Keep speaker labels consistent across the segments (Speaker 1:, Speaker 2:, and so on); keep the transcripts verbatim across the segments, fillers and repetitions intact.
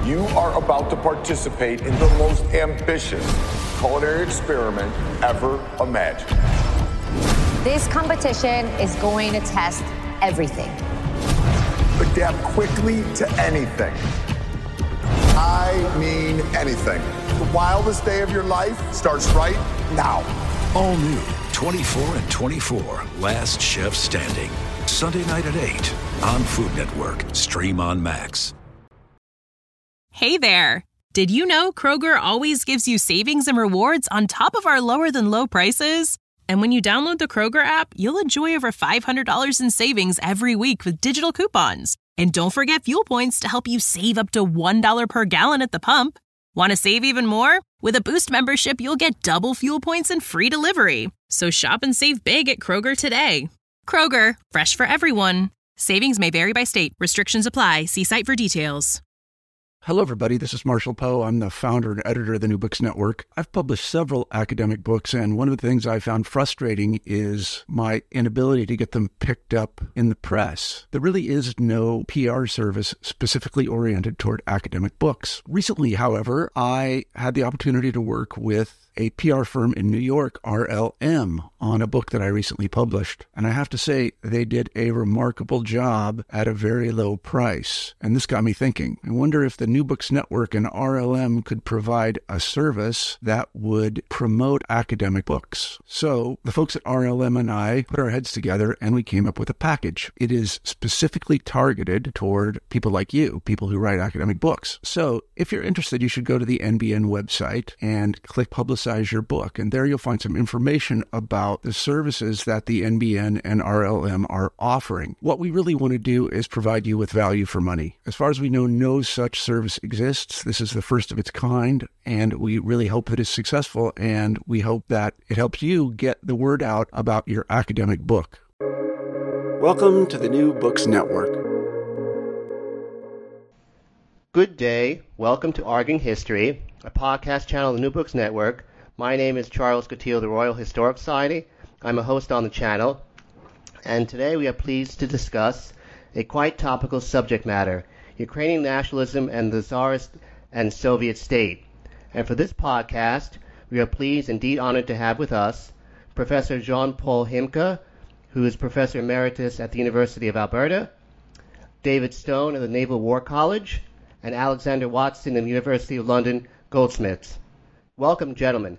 Speaker 1: You are about to participate in the most ambitious culinary experiment ever imagined.
Speaker 2: This competition is going to test everything.
Speaker 1: Adapt quickly to anything. I mean anything. The wildest day of your life starts right now.
Speaker 3: All new, twenty-four and twenty-four, Last Chef Standing. Sunday night at eight on Food Network. Stream on Max.
Speaker 4: Hey there. Did you know Kroger always gives you savings and rewards on top of our lower than low prices? And when you download the Kroger app, you'll enjoy over five hundred dollars in savings every week with digital coupons. And don't forget fuel points to help you save up to one dollar per gallon at the pump. Want to save even more? With a Boost membership, you'll get double fuel points and free delivery. So shop and save big at Kroger today. Kroger, fresh for everyone. Savings may vary by state. Restrictions apply. See site for details.
Speaker 5: Hello, everybody. This is Marshall Poe. I'm the founder and editor of the New Books Network. I've published several academic books, and one of the things I found frustrating is my inability to get them picked up in the press. There really is no P R service specifically oriented toward academic books. Recently, however, I had the opportunity to work with a P R firm in New York, R L M, on a book that I recently published. And I have to say, they did a remarkable job at a very low price. And this got me thinking. I wonder if the New Books Network and R L M could provide a service that would promote academic books. So the folks at R L M and I put our heads together and we came up with a package. It is specifically targeted toward people like you, people who write academic books. So if you're interested, you should go to the N B N website and click Publicize your book, and there you'll find some information about the services that the N B N and R L M are offering. What we really want to do is provide you with value for money. As far as we know, no such service exists. This is the first of its kind, and we really hope that it's successful, and we hope that it helps you get the word out about your academic book. Welcome to the New Books Network.
Speaker 6: Good day. Welcome to Arguing History, a podcast channel of the New Books Network. My name is Charles Coutinho of the Royal Historic Society. I'm a host on the channel, and today we are pleased to discuss a quite topical subject matter, Ukrainian nationalism and the Tsarist and Soviet state. And for this podcast, we are pleased, indeed honored, to have with us Professor Jean-Paul Himka, who is Professor Emeritus at the University of Alberta, David Stone of the Naval War College, and Alexander Watson of the University of London Goldsmiths. Welcome, gentlemen.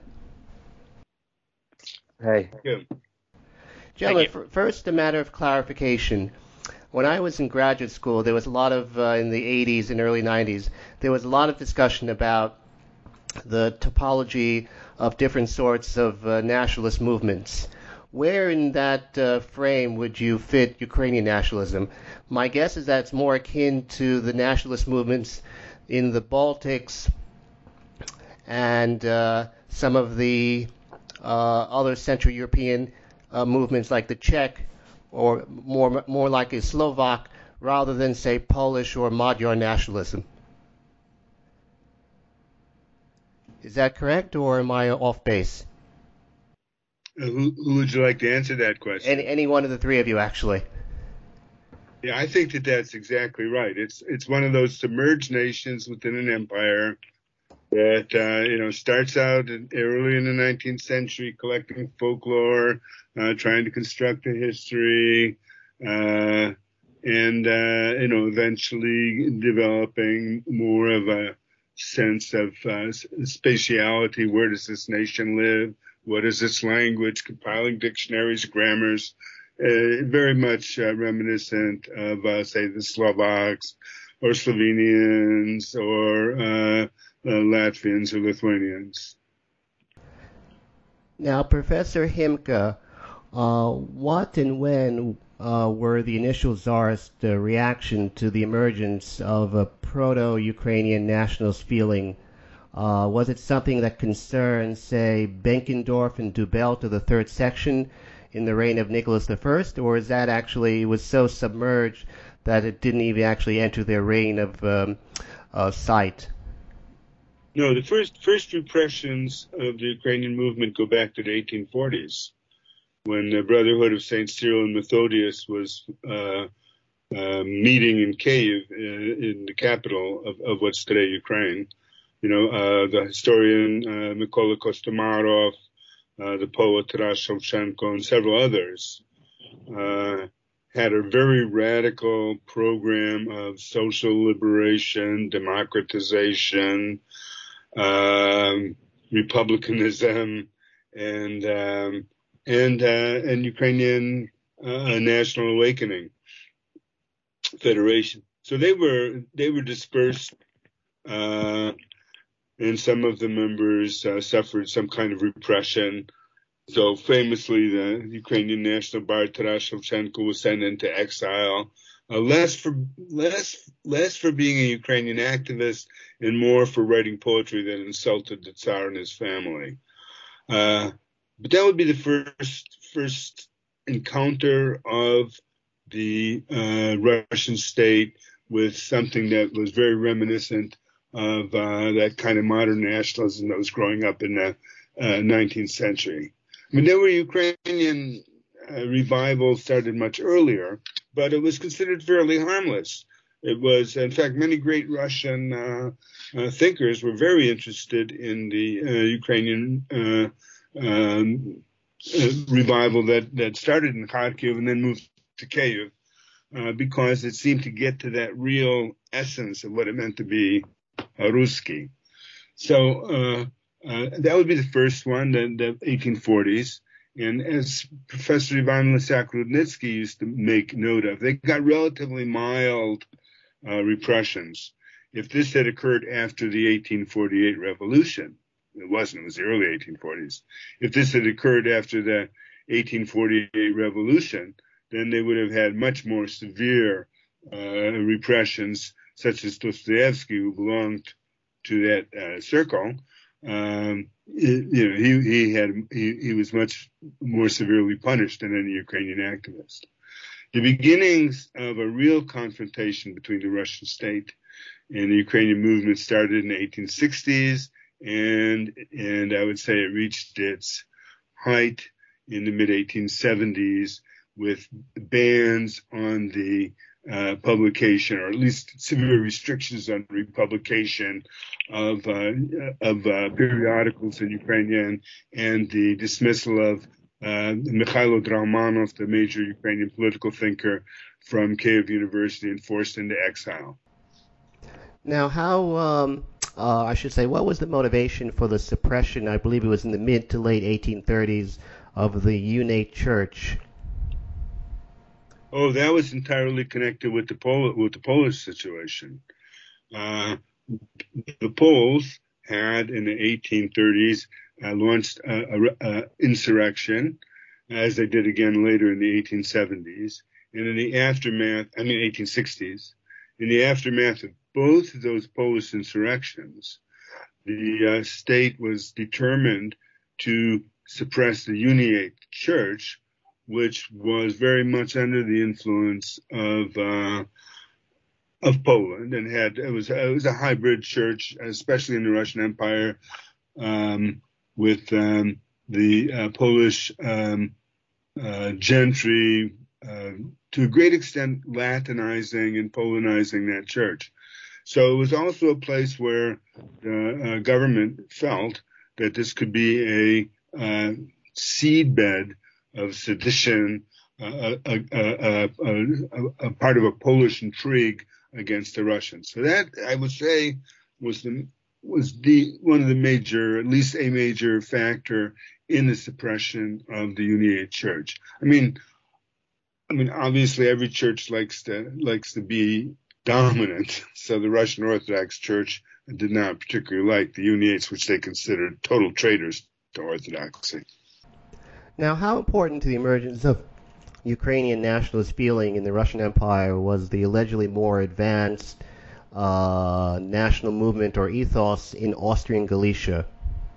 Speaker 7: Hey.
Speaker 6: Thank you. Gentlemen, f- first a matter of clarification. When I was in graduate school, there was a lot of, uh, in the eighties and early nineties, there was a lot of discussion about the topology of different sorts of uh, nationalist movements. Where in that uh, frame would you fit Ukrainian nationalism? My guess is that it's more akin to the nationalist movements in the Baltics and uh, some of the uh, other Central European uh, movements like the Czech, or more more like a Slovak, rather than, say, Polish or Magyar nationalism. Is that correct, or am I off base?
Speaker 7: Uh, who, who would you like to answer that question?
Speaker 6: Any, any one of the three of you, actually.
Speaker 7: Yeah, I think that that's exactly right. It's it's one of those submerged nations within an empire that, uh, you know, starts out early in the nineteenth century collecting folklore, uh, trying to construct a history, uh, and, uh, you know, eventually developing more of a sense of uh, spatiality. Where does this nation live? What is its language? Compiling dictionaries, grammars, uh, very much uh, reminiscent of, uh, say, the Slovaks or Slovenians or uh, uh, Latvians or Lithuanians.
Speaker 6: Now, Professor Himka, uh, what and when uh, were the initial Tsarist uh, reaction to the emergence of a proto-Ukrainian nationalist feeling? Uh, was it something that concerned, say, Benkendorf and Dubelt of the third section in the reign of Nicholas the First, or is that actually it was so submerged that it didn't even actually enter their reign of um, uh, sight?
Speaker 7: No, the first first impressions of the Ukrainian movement go back to the eighteen forties, when the Brotherhood of Saint Cyril and Methodius was uh, uh, meeting in Kyiv, uh, in the capital of, of what's today Ukraine. You know, uh, the historian uh, Mykola Kostomarov, uh, the poet Taras Shevchenko, and several others uh, had a very radical program of social liberation, democratization, um, republicanism, and um, and uh, and Ukrainian uh, national awakening federation. So they were they were dispersed, uh, and some of the members uh, suffered some kind of repression. So famously, the Ukrainian national bard Taras Shevchenko was sent into exile, uh, less for less less for being a Ukrainian activist and more for writing poetry that insulted the Tsar and his family. Uh, but that would be the first first encounter of the uh, Russian state with something that was very reminiscent of uh, that kind of modern nationalism that was growing up in the uh, nineteenth century. I mean, there were Ukrainian uh, revivals started much earlier, but it was considered fairly harmless. It was, in fact, many great Russian uh, uh, thinkers were very interested in the uh, Ukrainian uh, um, uh, revival that, that started in Kharkiv and then moved to Kyiv, uh, because it seemed to get to that real essence of what it meant to be a Ruski. So uh, uh, that would be the first one, the, the eighteen forties. And as Professor Ivan Lysak-Rudnitsky used to make note of, they got relatively mild uh, repressions. If this had occurred after the eighteen forty-eight revolution, it wasn't, it was the early eighteen forties. If this had occurred after the eighteen forty-eight revolution, then they would have had much more severe uh, repressions, such as Dostoevsky, who belonged to that uh, circle. Um, it, you know, he he had he, he was much more severely punished than any Ukrainian activist. The beginnings of a real confrontation between the Russian state and the Ukrainian movement started in the eighteen sixties, and and I would say it reached its height in the mid eighteen seventies with bans on the uh, publication, or at least severe restrictions on republication of uh, of uh, periodicals in Ukrainian, and the dismissal of uh, Mikhailo Drahmanov, the major Ukrainian political thinker, from Kyiv University and forced into exile.
Speaker 6: Now, how, um, uh, I should say, what was the motivation for the suppression, I believe it was in the mid to late eighteen thirties, of the Unate Church?
Speaker 7: Oh, that was entirely connected with the Pol- with the Polish situation. Uh, the Poles had, in the eighteen thirties, uh, launched an insurrection, as they did again later in the eighteen seventies. And in the aftermath, I mean eighteen sixties, in the aftermath of both of those Polish insurrections, the uh, state was determined to suppress the Uniate Church, which was very much under the influence of uh, of Poland, and had it was it was a hybrid church, especially in the Russian Empire, um, with um, the uh, Polish um, uh, gentry uh, to a great extent Latinizing and Polonizing that church. So it was also a place where the uh, government felt that this could be a uh, seedbed of sedition, uh, a, a, a, a, a part of a Polish intrigue against the Russians. So that, I would say, was the was the one of the major, at least a major factor in the suppression of the Uniate Church. I mean, I mean, obviously, every church likes to likes to be dominant. So the Russian Orthodox Church did not particularly like the Uniates, which they considered total traitors to Orthodoxy.
Speaker 6: Now, how important to the emergence of Ukrainian nationalist feeling in the Russian Empire was the allegedly more advanced uh, national movement or ethos in Austrian Galicia?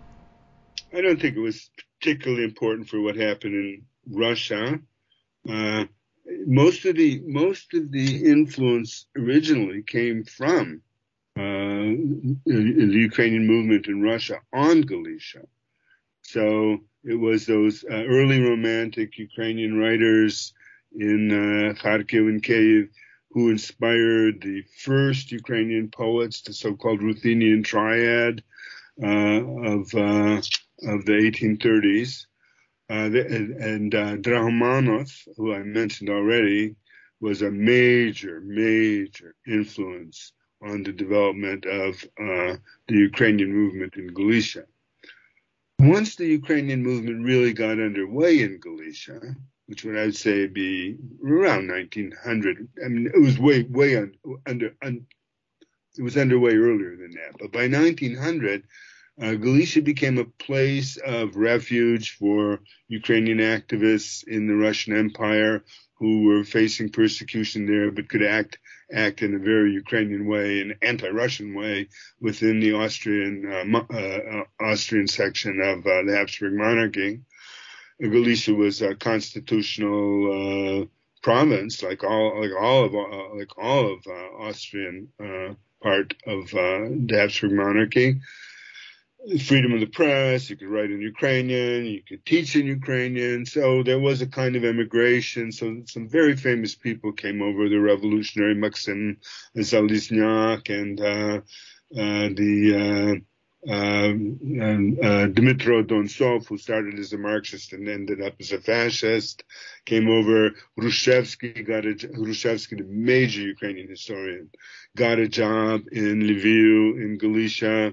Speaker 7: I don't think it was particularly important for what happened in Russia. Uh, most of the most of the influence originally came from uh, the Ukrainian movement in Russia on Galicia. So it was those uh, early romantic Ukrainian writers in uh, Kharkiv and Kyiv who inspired the first Ukrainian poets, the so-called Ruthenian Triad uh, of uh, of the eighteen thirties. Uh, the, and and uh, Drahomanov, who I mentioned already, was a major, major influence on the development of uh, the Ukrainian movement in Galicia. Once the Ukrainian movement really got underway in Galicia, which would I would say be around nineteen hundred, I mean, it was way, way un, under, un, it was underway earlier than that. But by nineteen hundred, uh, Galicia became a place of refuge for Ukrainian activists in the Russian Empire who were facing persecution there, but could act act in a very Ukrainian way, an anti-Russian way, within the Austrian uh, uh, Austrian section of uh, the Habsburg monarchy. Galicia was a constitutional uh, province, like all like all of uh, like all of uh, Austrian uh, part of uh, the Habsburg monarchy. Freedom of the press, you could write in Ukrainian, you could teach in Ukrainian. So there was a kind of emigration. So some very famous people came over, the revolutionary Maxim Zalizniak and uh, uh, the uh, uh, uh, Dmitro Donsov, who started as a Marxist and ended up as a fascist, came over. Hrushevsky got a, Hrushevsky, the major Ukrainian historian, got a job in Lviv, in Galicia.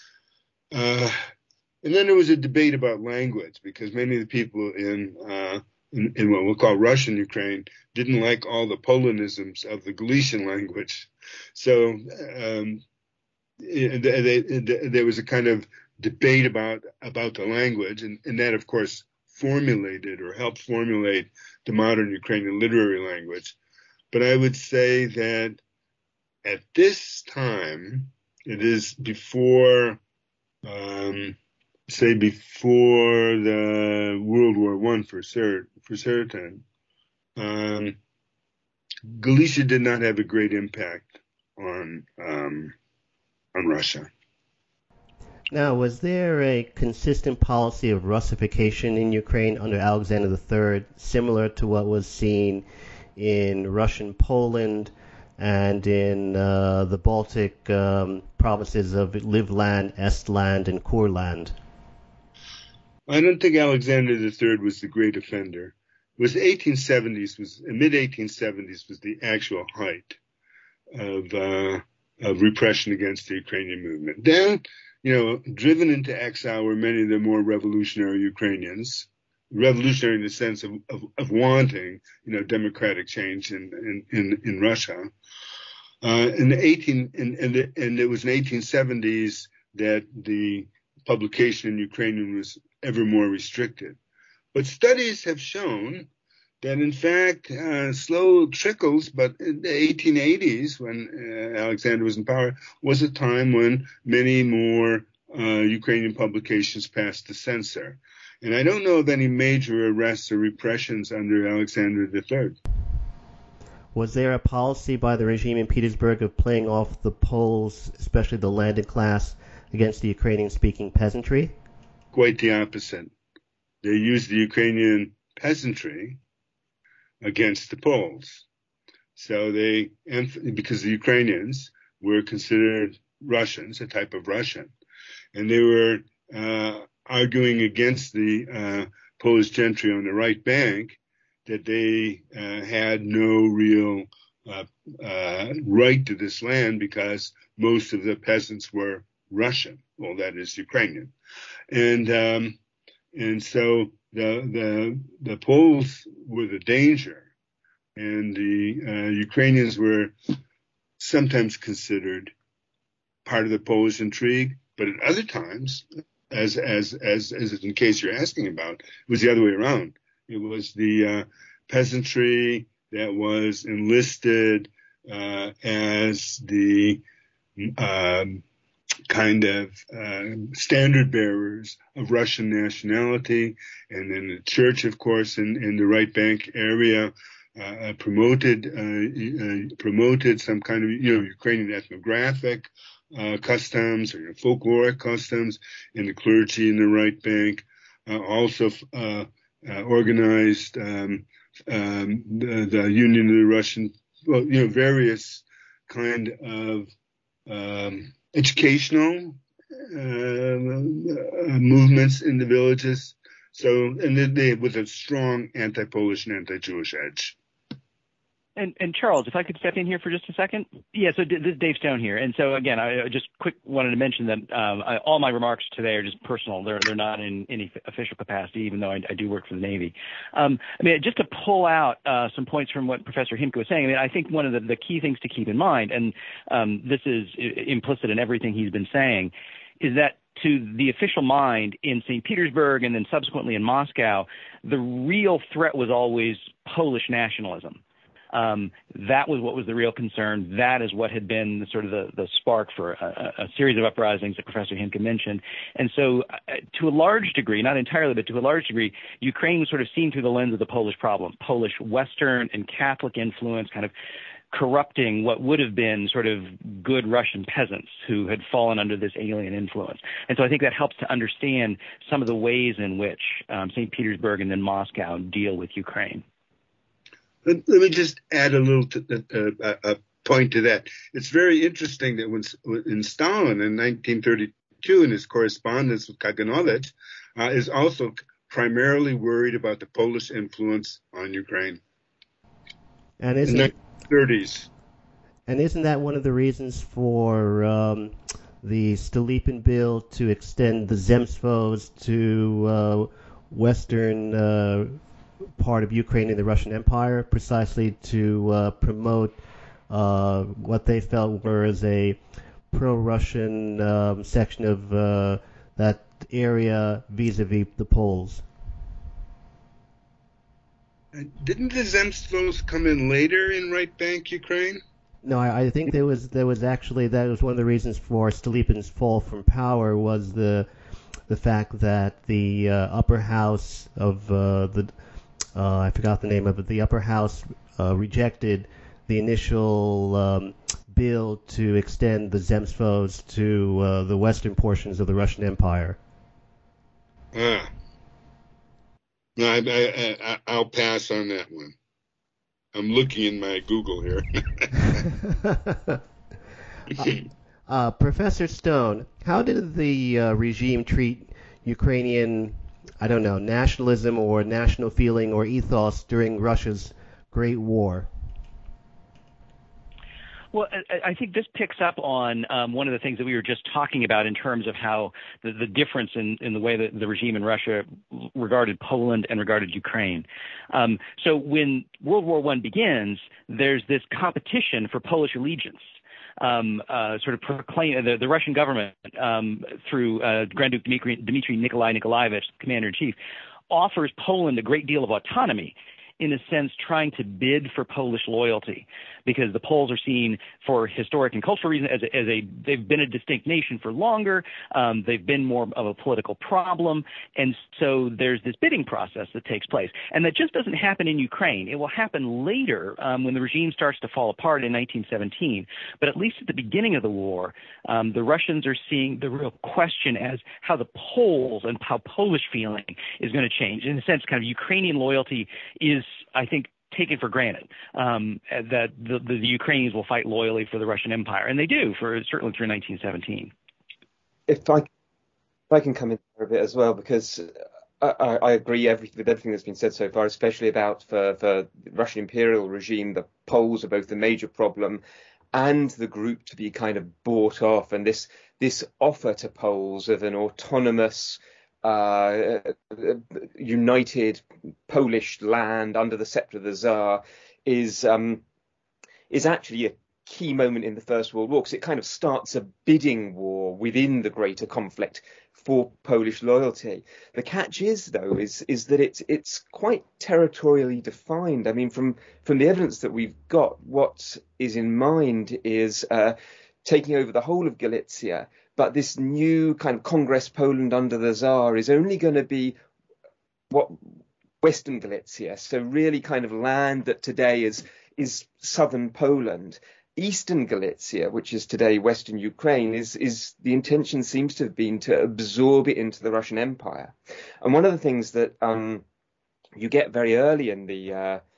Speaker 7: Uh, and then there was a debate about language, because many of the people in, uh, in, in what we'll call Russian Ukraine didn't like all the Polonisms of the Galician language. So um, it, they, they, there was a kind of debate about about the language, and, and that, of course, formulated or helped formulate the modern Ukrainian literary language. But I would say that at this time, it is before... Um, say before the World War One for, cert, for certain, um, Galicia did not have a great impact on um, on Russia.
Speaker 6: Now, was there a consistent policy of Russification in Ukraine under Alexander the Third, similar to what was seen in Russian Poland and in uh, the Baltic um, provinces of Livland, Estland, and Courland?
Speaker 7: I don't think Alexander the Third was the great offender. It was the eighteen seventies, was mid eighteen seventies was the actual height of uh, of repression against the Ukrainian movement. Then, you know, driven into exile were many of the more revolutionary Ukrainians. Revolutionary in the sense of, of, of wanting, you know, democratic change in in, in, in Russia. Uh, in the eighteen and and, the, and it was in the eighteen seventies that the publication in Ukrainian was ever more restricted. But studies have shown that, in fact, uh, slow trickles, but in the eighteen eighties, when uh, Alexander was in power, was a time when many more uh, Ukrainian publications passed the censor. And I don't know of any major arrests or repressions under Alexander the Third.
Speaker 6: Was there a policy by the regime in Petersburg of playing off the Poles, especially the landed class, against the Ukrainian-speaking peasantry?
Speaker 7: Quite the opposite. They used the Ukrainian peasantry against the Poles. So they, because the Ukrainians were considered Russians, a type of Russian, and they were uh, arguing against the uh, Polish gentry on the right bank that they uh, had no real uh, uh, right to this land because most of the peasants were Russian. Well, that is Ukrainian. And um, and so the the the Poles were the danger, and the uh, Ukrainians were sometimes considered part of the Polish intrigue, but at other times, as as as as in the case you're asking about, it was the other way around. It was the uh, peasantry that was enlisted uh, as the um, kind of uh, standard bearers of Russian nationality, and then the church, of course, in, in the right bank area, uh, promoted uh, uh, promoted some kind of you know Ukrainian ethnographic uh, customs or you know, folkloric customs, and the clergy in the right bank uh, also uh, uh, organized um, um, the, the Union of the Russian well, you know, various kind of um, educational uh, uh, movements in the villages. So, and they, they with a strong anti-Polish and anti-Jewish edge.
Speaker 8: And, and Charles, if I could step in here for just a second. Yeah, so this is Dave Stone here. And so, again, I just quick wanted to mention that um, I, all my remarks today are just personal. They're they're not in any official capacity, even though I, I do work for the Navy. Um, I mean, just to pull out uh, some points from what Professor Himke was saying, I mean, I think one of the, the key things to keep in mind, and um, this is implicit in everything he's been saying, is that to the official mind in Saint Petersburg and then subsequently in Moscow, the real threat was always Polish nationalism. Um, that was what was the real concern. That is what had been the, sort of the, the spark for a, a series of uprisings that Professor Himke mentioned. And so uh, to a large degree, not entirely, but to a large degree, Ukraine was sort of seen through the lens of the Polish problem, Polish Western and Catholic influence kind of corrupting what would have been sort of good Russian peasants who had fallen under this alien influence. And so I think that helps to understand some of the ways in which um, Saint Petersburg and then Moscow deal with Ukraine.
Speaker 7: Let, let me just add a little to, uh, a point to that. It's very interesting that when in Stalin in nineteen thirty-two, in his correspondence with Kaganovich, uh, is also primarily worried about the Polish influence on Ukraine.
Speaker 6: And isn't
Speaker 7: in the thirties.
Speaker 6: And isn't that one of the reasons for um, the Stolypin bill to extend the Zemstvos to uh, western uh, part of Ukraine in the Russian Empire, precisely to uh, promote uh, what they felt were as a pro-Russian um, section of uh, that area vis-a-vis the Poles?
Speaker 7: Didn't the Zemstvos come in later in right bank Ukraine?
Speaker 6: No, I, I think there was there was actually that was one of the reasons for Stolypin's fall from power was the the fact that the uh, upper house of uh, the uh, I forgot the name of it. The upper house uh, rejected the initial um, bill to extend the Zemstvos to uh, the western portions of the Russian Empire.
Speaker 7: Ah. No, I, I, I, I'll pass on that one. I'm looking in my Google here.
Speaker 6: uh, uh, Professor Stone, how did the uh, regime treat Ukrainian, I don't know, nationalism or national feeling or ethos during Russia's Great War?
Speaker 8: Well, I think this picks up on um, one of the things that we were just talking about in terms of how the, the difference in, in the way that the regime in Russia regarded Poland and regarded Ukraine. Um, so when World War One begins, there's this competition for Polish allegiance. Um, uh, sort of proclaim the, the Russian government um, through uh, Grand Duke Dmitry, Dmitry Nikolai Nikolaevich, commander-in-chief, offers Poland a great deal of autonomy, in a sense trying to bid for Polish loyalty, because the Poles are seen for historic and cultural reasons as a, as a they've been a distinct nation for longer. Um, they've been more of a political problem. And so there's this bidding process that takes place. And that just doesn't happen in Ukraine. It will happen later um, when the regime starts to fall apart in nineteen seventeen. But at least at the beginning of the war, um, the Russians are seeing the real question as how the Poles and how Polish feeling is going to change. In a sense, kind of Ukrainian loyalty is, I think, taken for granted, um, that the, the, the Ukrainians will fight loyally for the Russian Empire, and they do, for certainly through nineteen seventeen.
Speaker 9: If I, if I can come in there a bit as well, because I, I, I agree every, with everything that's been said so far, especially about for, for the Russian imperial regime, the Poles are both the major problem and the group to be kind of bought off, and this this offer to Poles of an autonomous Uh, united Polish land under the sceptre of the Tsar is um, is actually a key moment in the First World War, because it kind of starts a bidding war within the greater conflict for Polish loyalty. The catch is, though, is is that it's it's quite territorially defined. I mean, from from the evidence that we've got, what is in mind is uh, taking over the whole of Galicia. But this new kind of Congress Poland under the Tsar is only going to be what Western Galicia, so really kind of land that today is is southern Poland. Eastern Galicia, which is today Western Ukraine, is is the intention seems to have been to absorb it into the Russian Empire. And one of the things that um, you get very early in the uh,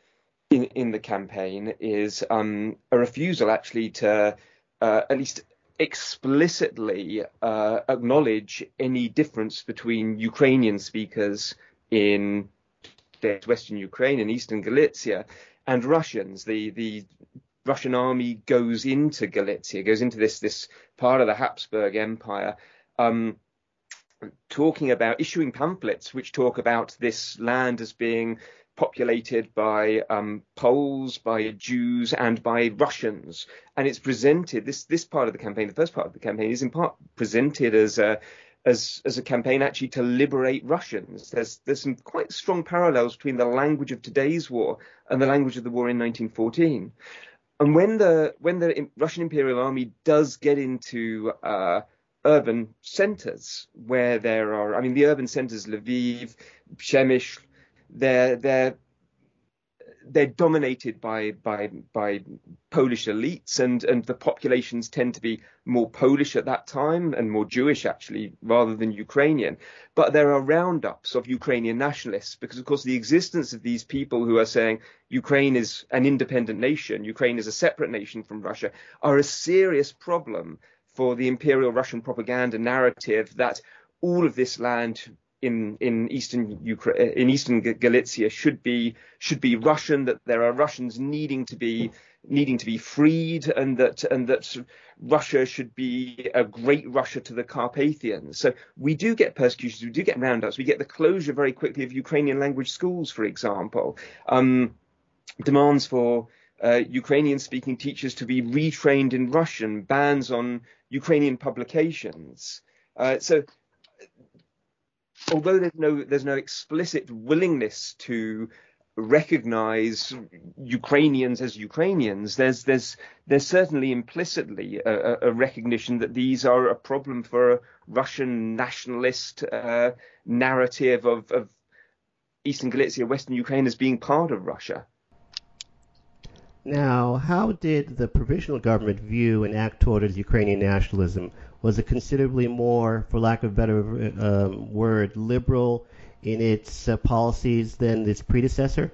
Speaker 9: in, in the campaign is um, a refusal actually to uh, at least explicitly uh, acknowledge any difference between Ukrainian speakers in Western Ukraine and Eastern Galicia and Russians. The the Russian army goes into Galicia, goes into this this part of the Habsburg Empire, um, talking about issuing pamphlets which talk about this land as being populated by um, Poles, by Jews, and by Russians. And it's presented, this this part of the campaign, the first part of the campaign, is in part presented as a as as a campaign actually to liberate Russians. There's there's some quite strong parallels between the language of today's war and the language of the war in nineteen fourteen. And when the when the Russian Imperial Army does get into uh, urban centers where there are, I mean, the urban centers, Lviv, Przemysl, they're they're they're dominated by by by Polish elites, and and the populations tend to be more Polish at that time and more Jewish actually rather than Ukrainian. But there are roundups of Ukrainian nationalists because, of course, the existence of these people who are saying Ukraine is an independent nation, Ukraine is a separate nation from Russia, are a serious problem for the Imperial Russian propaganda narrative that all of this land in in eastern Ukraine, in eastern Galicia should be should be Russian, that there are Russians needing to be needing to be freed, and that and that Russia should be a great Russia to the Carpathians. So we do get persecutions, we do get roundouts, we get the closure very quickly of Ukrainian language schools, for example, um, demands for uh, Ukrainian speaking teachers to be retrained in Russian, bans on Ukrainian publications. Uh, so. Although there's no there's no explicit willingness to recognize Ukrainians as Ukrainians, there's there's there's certainly implicitly a, a recognition that these are a problem for a Russian nationalist uh, narrative of, of Eastern Galicia, Western Ukraine as being part of Russia.
Speaker 6: Now, how did the provisional government view and act towards Ukrainian nationalism? Was it considerably more, for lack of a better um, word, liberal in its uh, policies than its predecessor?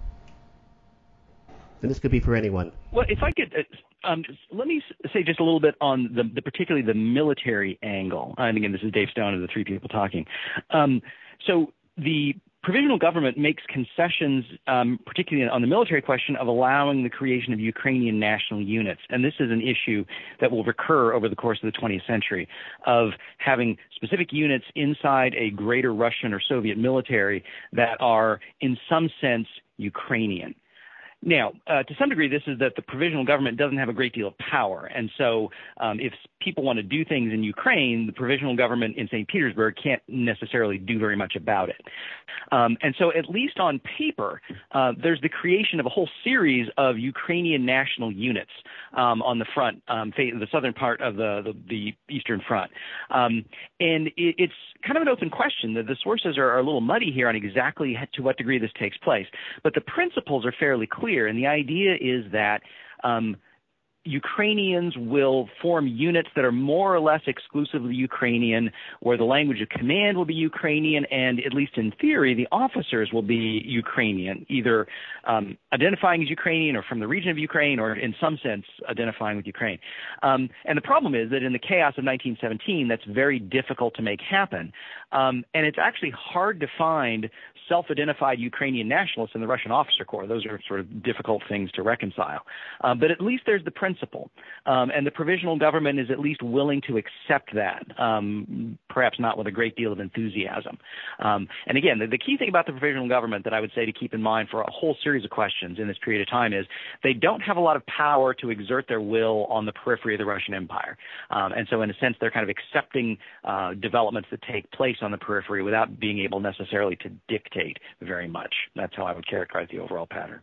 Speaker 6: And this could be for anyone.
Speaker 8: Well, if I could, uh, um, let me say just a little bit on the, the particularly the military angle. And again, this is Dave Stone of the Three People Talking. Um, so the provisional government makes concessions, um, particularly on the military question, of allowing the creation of Ukrainian national units. And this is an issue that will recur over the course of the twentieth century, of having specific units inside a greater Russian or Soviet military that are, in some sense, Ukrainian. Now, uh, to some degree, this is that the provisional government doesn't have a great deal of power. And so um, if people want to do things in Ukraine, the provisional government in Saint Petersburg can't necessarily do very much about it. Um, and so at least on paper, uh, there's the creation of a whole series of Ukrainian national units um, on the front, um, the southern part of the, the, the Eastern Front. Um, and it, it's kind of an open question. The, the sources are, are a little muddy here on exactly to what degree this takes place. But the principles are fairly clear. And the idea is that um, Ukrainians will form units that are more or less exclusively Ukrainian, where the language of command will be Ukrainian, and at least in theory, the officers will be Ukrainian, either um, identifying as Ukrainian or from the region of Ukraine, or in some sense identifying with Ukraine. Um, and the problem is that in the chaos of nineteen seventeen, that's very difficult to make happen. Um, and it's actually hard to find self-identified Ukrainian nationalists in the Russian officer corps. Those are sort of difficult things to reconcile. Uh, but at least there's the principle. Um, and the provisional government is at least willing to accept that, um, perhaps not with a great deal of enthusiasm. Um, and again, the, the key thing about the provisional government that I would say to keep in mind for a whole series of questions in this period of time is they don't have a lot of power to exert their will on the periphery of the Russian Empire. Um, and so in a sense, they're kind of accepting uh, developments that take place on the periphery without being able necessarily to dictate very much. That's how I would characterize the overall pattern.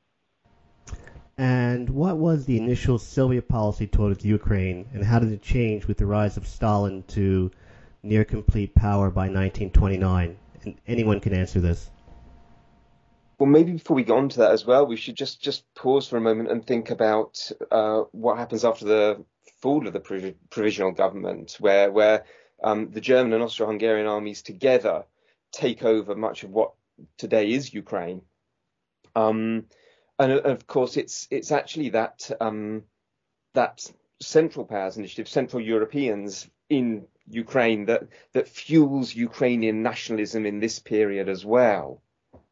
Speaker 6: And what was the initial Soviet policy towards Ukraine, and how did it change with the rise of Stalin to near complete power by nineteen twenty-nine? And anyone can answer this.
Speaker 9: Well, maybe before we get on to that as well, we should just, just pause for a moment and think about uh, what happens after the fall of the prov- provisional government, where where um, the German and Austro-Hungarian armies together take over much of what today is Ukraine. Um, and of course, it's it's actually that um, that Central Powers Initiative, Central Europeans in Ukraine, that that fuels Ukrainian nationalism in this period as well.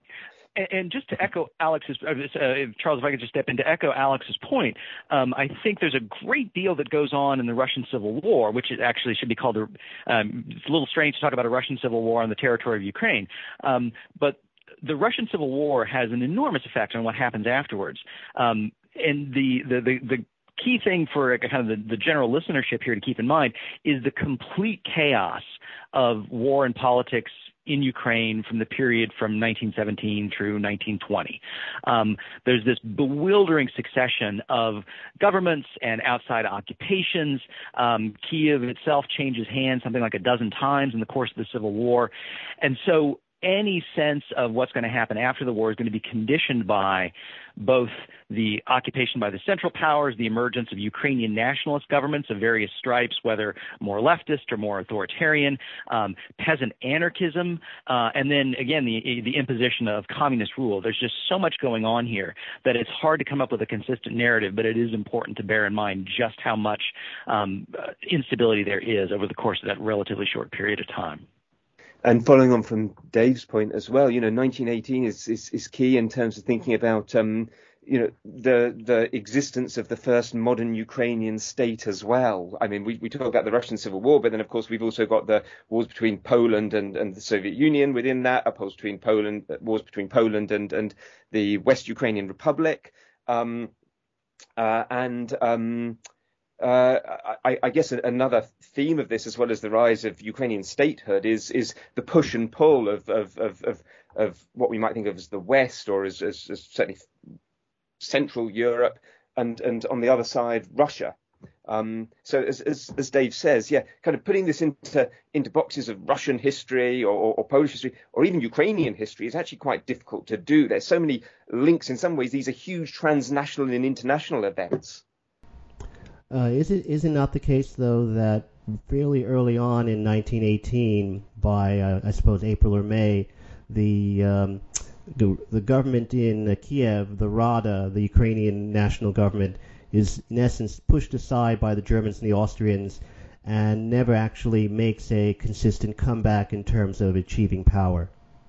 Speaker 8: And just to echo Alex's, uh, Charles, if I could just step in to echo Alex's point, um, I think there's a great deal that goes on in the Russian Civil War, which it actually should be called a, um, it's a little strange to talk about a Russian Civil War on the territory of Ukraine. Um, but the Russian Civil War has an enormous effect on what happens afterwards. Um, and the, the, the, the key thing for kind of the, the general listenership here to keep in mind is the complete chaos of war and politics in Ukraine from the period from nineteen seventeen through nineteen twenty. Um, there's this bewildering succession of governments and outside occupations. Um, Kiev itself changes hands something like a dozen times in the course of the Civil War. And so any sense of what's going to happen after the war is going to be conditioned by both the occupation by the Central Powers, the emergence of Ukrainian nationalist governments of various stripes, whether more leftist or more authoritarian, um, peasant anarchism, uh, and then, again, the, the imposition of communist rule. There's just so much going on here that it's hard to come up with a consistent narrative, but it is important to bear in mind just how much um, instability there is over the course of that relatively short period of time.
Speaker 9: And following on from Dave's point as well, you know, nineteen eighteen is, is, is key in terms of thinking about, um, you know, the the existence of the first modern Ukrainian state as well. I mean, we, we talk about the Russian Civil War, but then, of course, we've also got the wars between Poland and, and the Soviet Union within that, opposed between Poland, wars between Poland and, and the West Ukrainian Republic. Um, uh, and... Um, Uh, I, I guess another theme of this, as well as the rise of Ukrainian statehood, is is the push and pull of of of, of, of what we might think of as the West, or as, as, as certainly Central Europe, and and on the other side, Russia. Um, so as, as as Dave says, yeah, kind of putting this into into boxes of Russian history or, or, or Polish history or even Ukrainian history is actually quite difficult to do. There's so many links. In some ways, these are huge transnational and international events.
Speaker 10: Uh, is it is it not the case, though, that fairly early on in nineteen eighteen, by uh, I suppose April or May, the um, the, the government in uh, Kiev, the Rada, the Ukrainian national government, is in essence pushed aside by the Germans and the Austrians, and never actually makes a consistent comeback in terms of achieving power?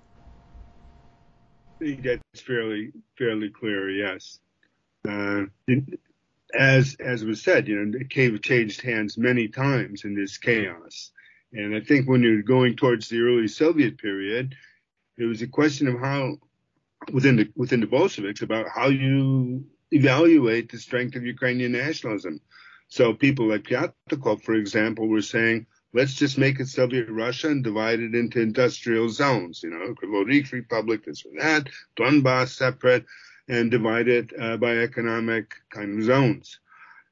Speaker 7: I think that's fairly fairly clear. Yes. Uh, it, As as was said, you know, Kiev changed hands many times in this chaos. And I think when you're going towards the early Soviet period, it was a question of how, within the within the Bolsheviks, about how you evaluate the strength of Ukrainian nationalism. So people like Pyatakov, for example, were saying, let's just make it Soviet Russia and divide it into industrial zones, you know, Krivorik Republic, this or that, Donbass separate, and divide it uh, by economic kind of zones.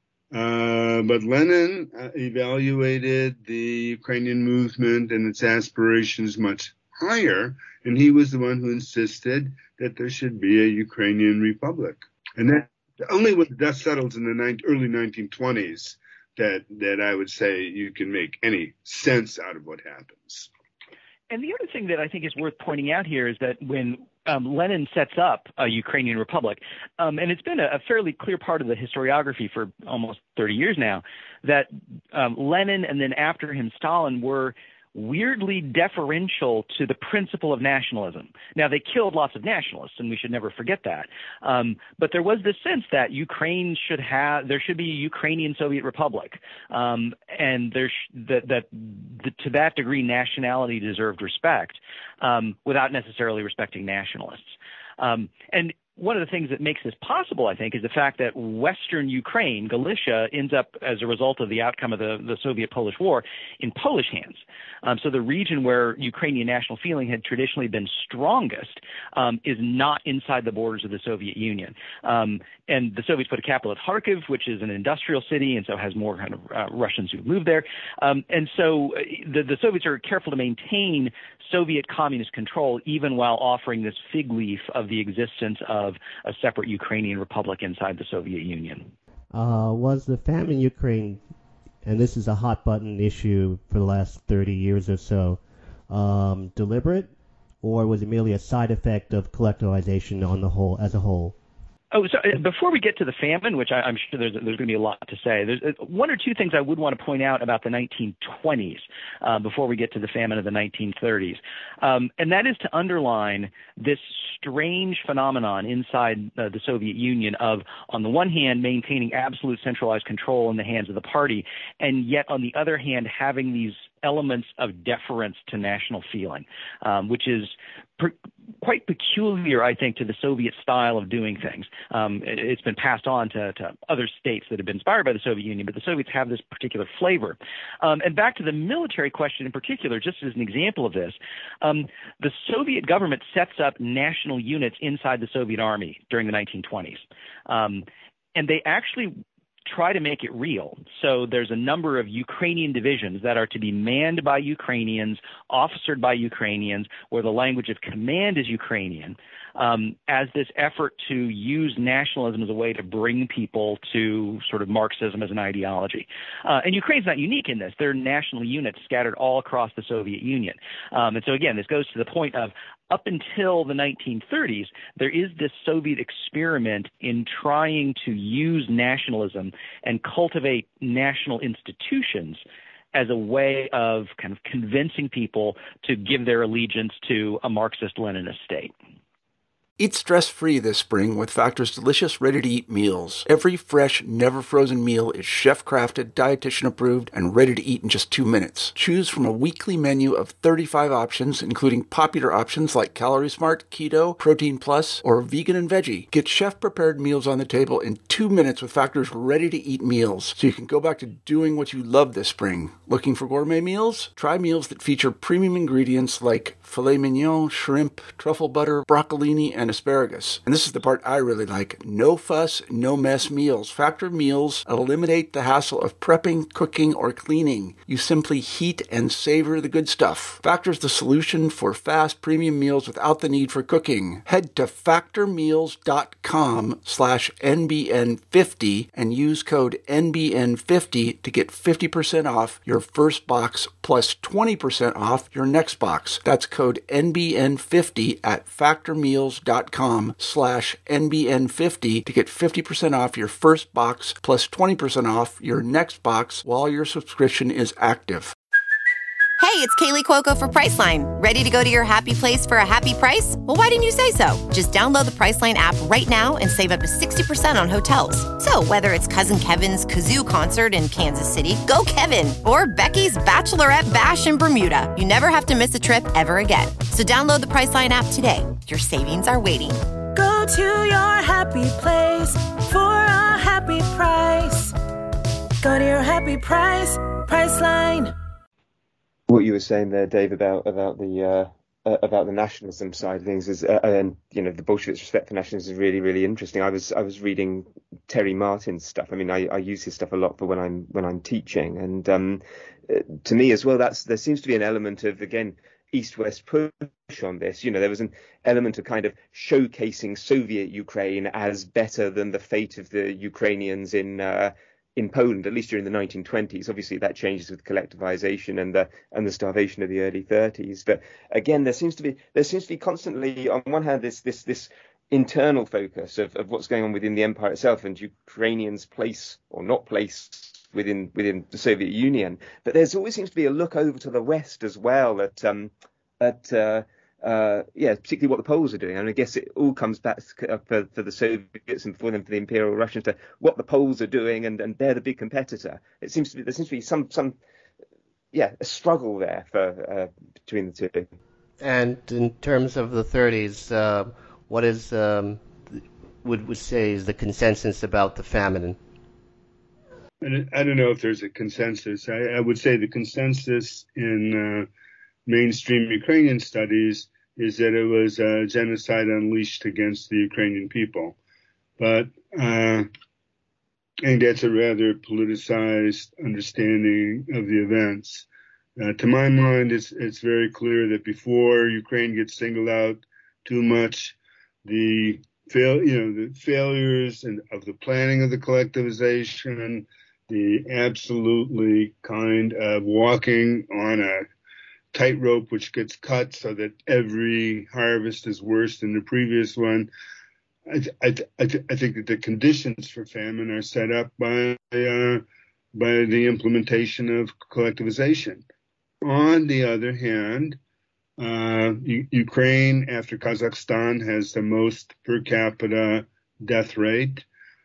Speaker 7: Uh, but Lenin uh, evaluated the Ukrainian movement and its aspirations much higher, and he was the one who insisted that there should be a Ukrainian republic. And that only when the dust settles in the early nineteen twenties that, that I would say you can make any sense out of what happens.
Speaker 8: And the other thing that I think is worth pointing out here is that when um, Lenin sets up a Ukrainian republic, um, and it's been a, a fairly clear part of the historiography for almost thirty years now, that um, Lenin and then after him Stalin were weirdly deferential to the principle of nationalism. Now, they killed lots of nationalists, and we should never forget that. Um, but there was this sense that Ukraine should have, there should be a Ukrainian Soviet Republic, um, and there sh- that, that the, to that degree, nationality deserved respect, um, without necessarily respecting nationalists. Um, and one of the things that makes this possible, I think, is the fact that Western Ukraine, Galicia, ends up, as a result of the outcome of the, the Soviet-Polish War, in Polish hands. Um, so the region where Ukrainian national feeling had traditionally been strongest um, is not inside the borders of the Soviet Union. Um, and the Soviets put a capital at Kharkiv, which is an industrial city, and so has more kind of uh, Russians who moved there. Um, and so the, the Soviets are careful to maintain Soviet communist control, even while offering this fig leaf of the existence of a separate Ukrainian republic inside the Soviet Union.
Speaker 10: Uh, was the famine in Ukraine, and this is a hot button issue for the last thirty years or so, um, deliberate, or was it merely a side effect of collectivization on the whole, as a whole?
Speaker 8: Oh, so before we get to the famine, which I, I'm sure there's, there's going to be a lot to say, there's one or two things I would want to point out about the nineteen twenties uh, before we get to the famine of the nineteen thirties. Um, and that is to underline this strange phenomenon inside uh, the Soviet Union of, on the one hand, maintaining absolute centralized control in the hands of the party, and yet on the other hand, having these elements of deference to national feeling, um, which is per- quite peculiar, I think, to the Soviet style of doing things. Um, it, it's been passed on to, to other states that have been inspired by the Soviet Union, but the Soviets have this particular flavor. Um, and back to the military question in particular, just as an example of this, um, the Soviet government sets up national units inside the Soviet army during the nineteen twenties. Um, and they actually try to make it real. So there's a number of Ukrainian divisions that are to be manned by Ukrainians, officered by Ukrainians, where the language of command is Ukrainian, um, as this effort to use nationalism as a way to bring people to sort of Marxism as an ideology. Uh, and Ukraine's not unique in this. There are national units scattered all across the Soviet Union. Um, and so again, this goes to the point of, up until the nineteen thirties, there is this Soviet experiment in trying to use nationalism and cultivate national institutions as a way of kind of convincing people to give their allegiance to a Marxist-Leninist state.
Speaker 5: Eat stress-free this spring with Factor's delicious, ready-to-eat meals. Every fresh, never-frozen meal is chef-crafted, dietitian-approved, and ready to eat in just two minutes. Choose from a weekly menu of thirty-five options, including popular options like Calorie Smart, Keto, Protein Plus, or Vegan and Veggie. Get chef-prepared meals on the table in two minutes with Factor's ready-to-eat meals, so you can go back to doing what you love this spring. Looking for gourmet meals? Try meals that feature premium ingredients like filet mignon, shrimp, truffle butter, broccolini, and asparagus. And this is the part I really like. No fuss, no mess meals. Factor meals eliminate the hassle of prepping, cooking, or cleaning. You simply heat and savor the good stuff. Factor's the solution for fast premium meals without the need for cooking. Head to factormeals.com slash NBN50 and use code N B N fifty to get fifty percent off your first box plus twenty percent off your next box. That's code N B N fifty at factormeals.com slash NBN50 to get fifty percent off your first box plus twenty percent off your next box while your subscription is active.
Speaker 11: Hey, it's Kaylee Cuoco for Priceline. Ready to go to your happy place for a happy price? Well, why didn't you say so? Just download the Priceline app right now and save up to sixty percent on hotels. So whether it's Cousin Kevin's Kazoo Concert in Kansas City, go Kevin, or Becky's Bachelorette Bash in Bermuda, you never have to miss a trip ever again. So download the Priceline app today. Your savings are waiting.
Speaker 12: Go to your happy place for a happy price. Go to your happy price, Priceline.
Speaker 9: What you were saying there, Dave, about about the uh, uh, about the nationalism side of things is, uh, and you know, the Bolsheviks' respect for nationalism is really, really interesting. I was I was reading Terry Martin's stuff. I mean, I, I use his stuff a lot for when I'm when I'm teaching, and um, to me as well, that's there seems to be an element of, again, East-West push on this. You know, there was an element of kind of showcasing Soviet Ukraine as better than the fate of the Ukrainians in uh, in Poland, at least during the nineteen twenties. Obviously, that changes with collectivization and the and the starvation of the early thirties. But again, there seems to be there seems to be constantly, on one hand, this this this internal focus of, of what's going on within the empire itself and Ukrainians' place or not place within within the Soviet Union. But there's always seems to be a look over to the West as well at um at uh, uh yeah particularly what the Poles are doing. And I guess it all comes back for, for the Soviets and for them for the Imperial Russians to what the Poles are doing, and, and they're the big competitor. It seems to be there seems to be some some yeah a struggle there for uh, between the two.
Speaker 6: And in terms of the thirties, uh, what is um, would we say is the consensus about the famine?
Speaker 7: I don't know if there's a consensus. I, I would say the consensus in uh, mainstream Ukrainian studies is that it was a genocide unleashed against the Ukrainian people. But uh, I think that's a rather politicized understanding of the events. Uh, to my mind, it's it's very clear that before Ukraine gets singled out too much, the fail, you know, the failures and of the planning of the collectivization, the absolutely kind of walking on a tightrope which gets cut so that every harvest is worse than the previous one. I, I, I, I think that the conditions for famine are set up by uh, by the implementation of collectivization. On the other hand, uh, U- Ukraine, after Kazakhstan, has the most per capita death rate.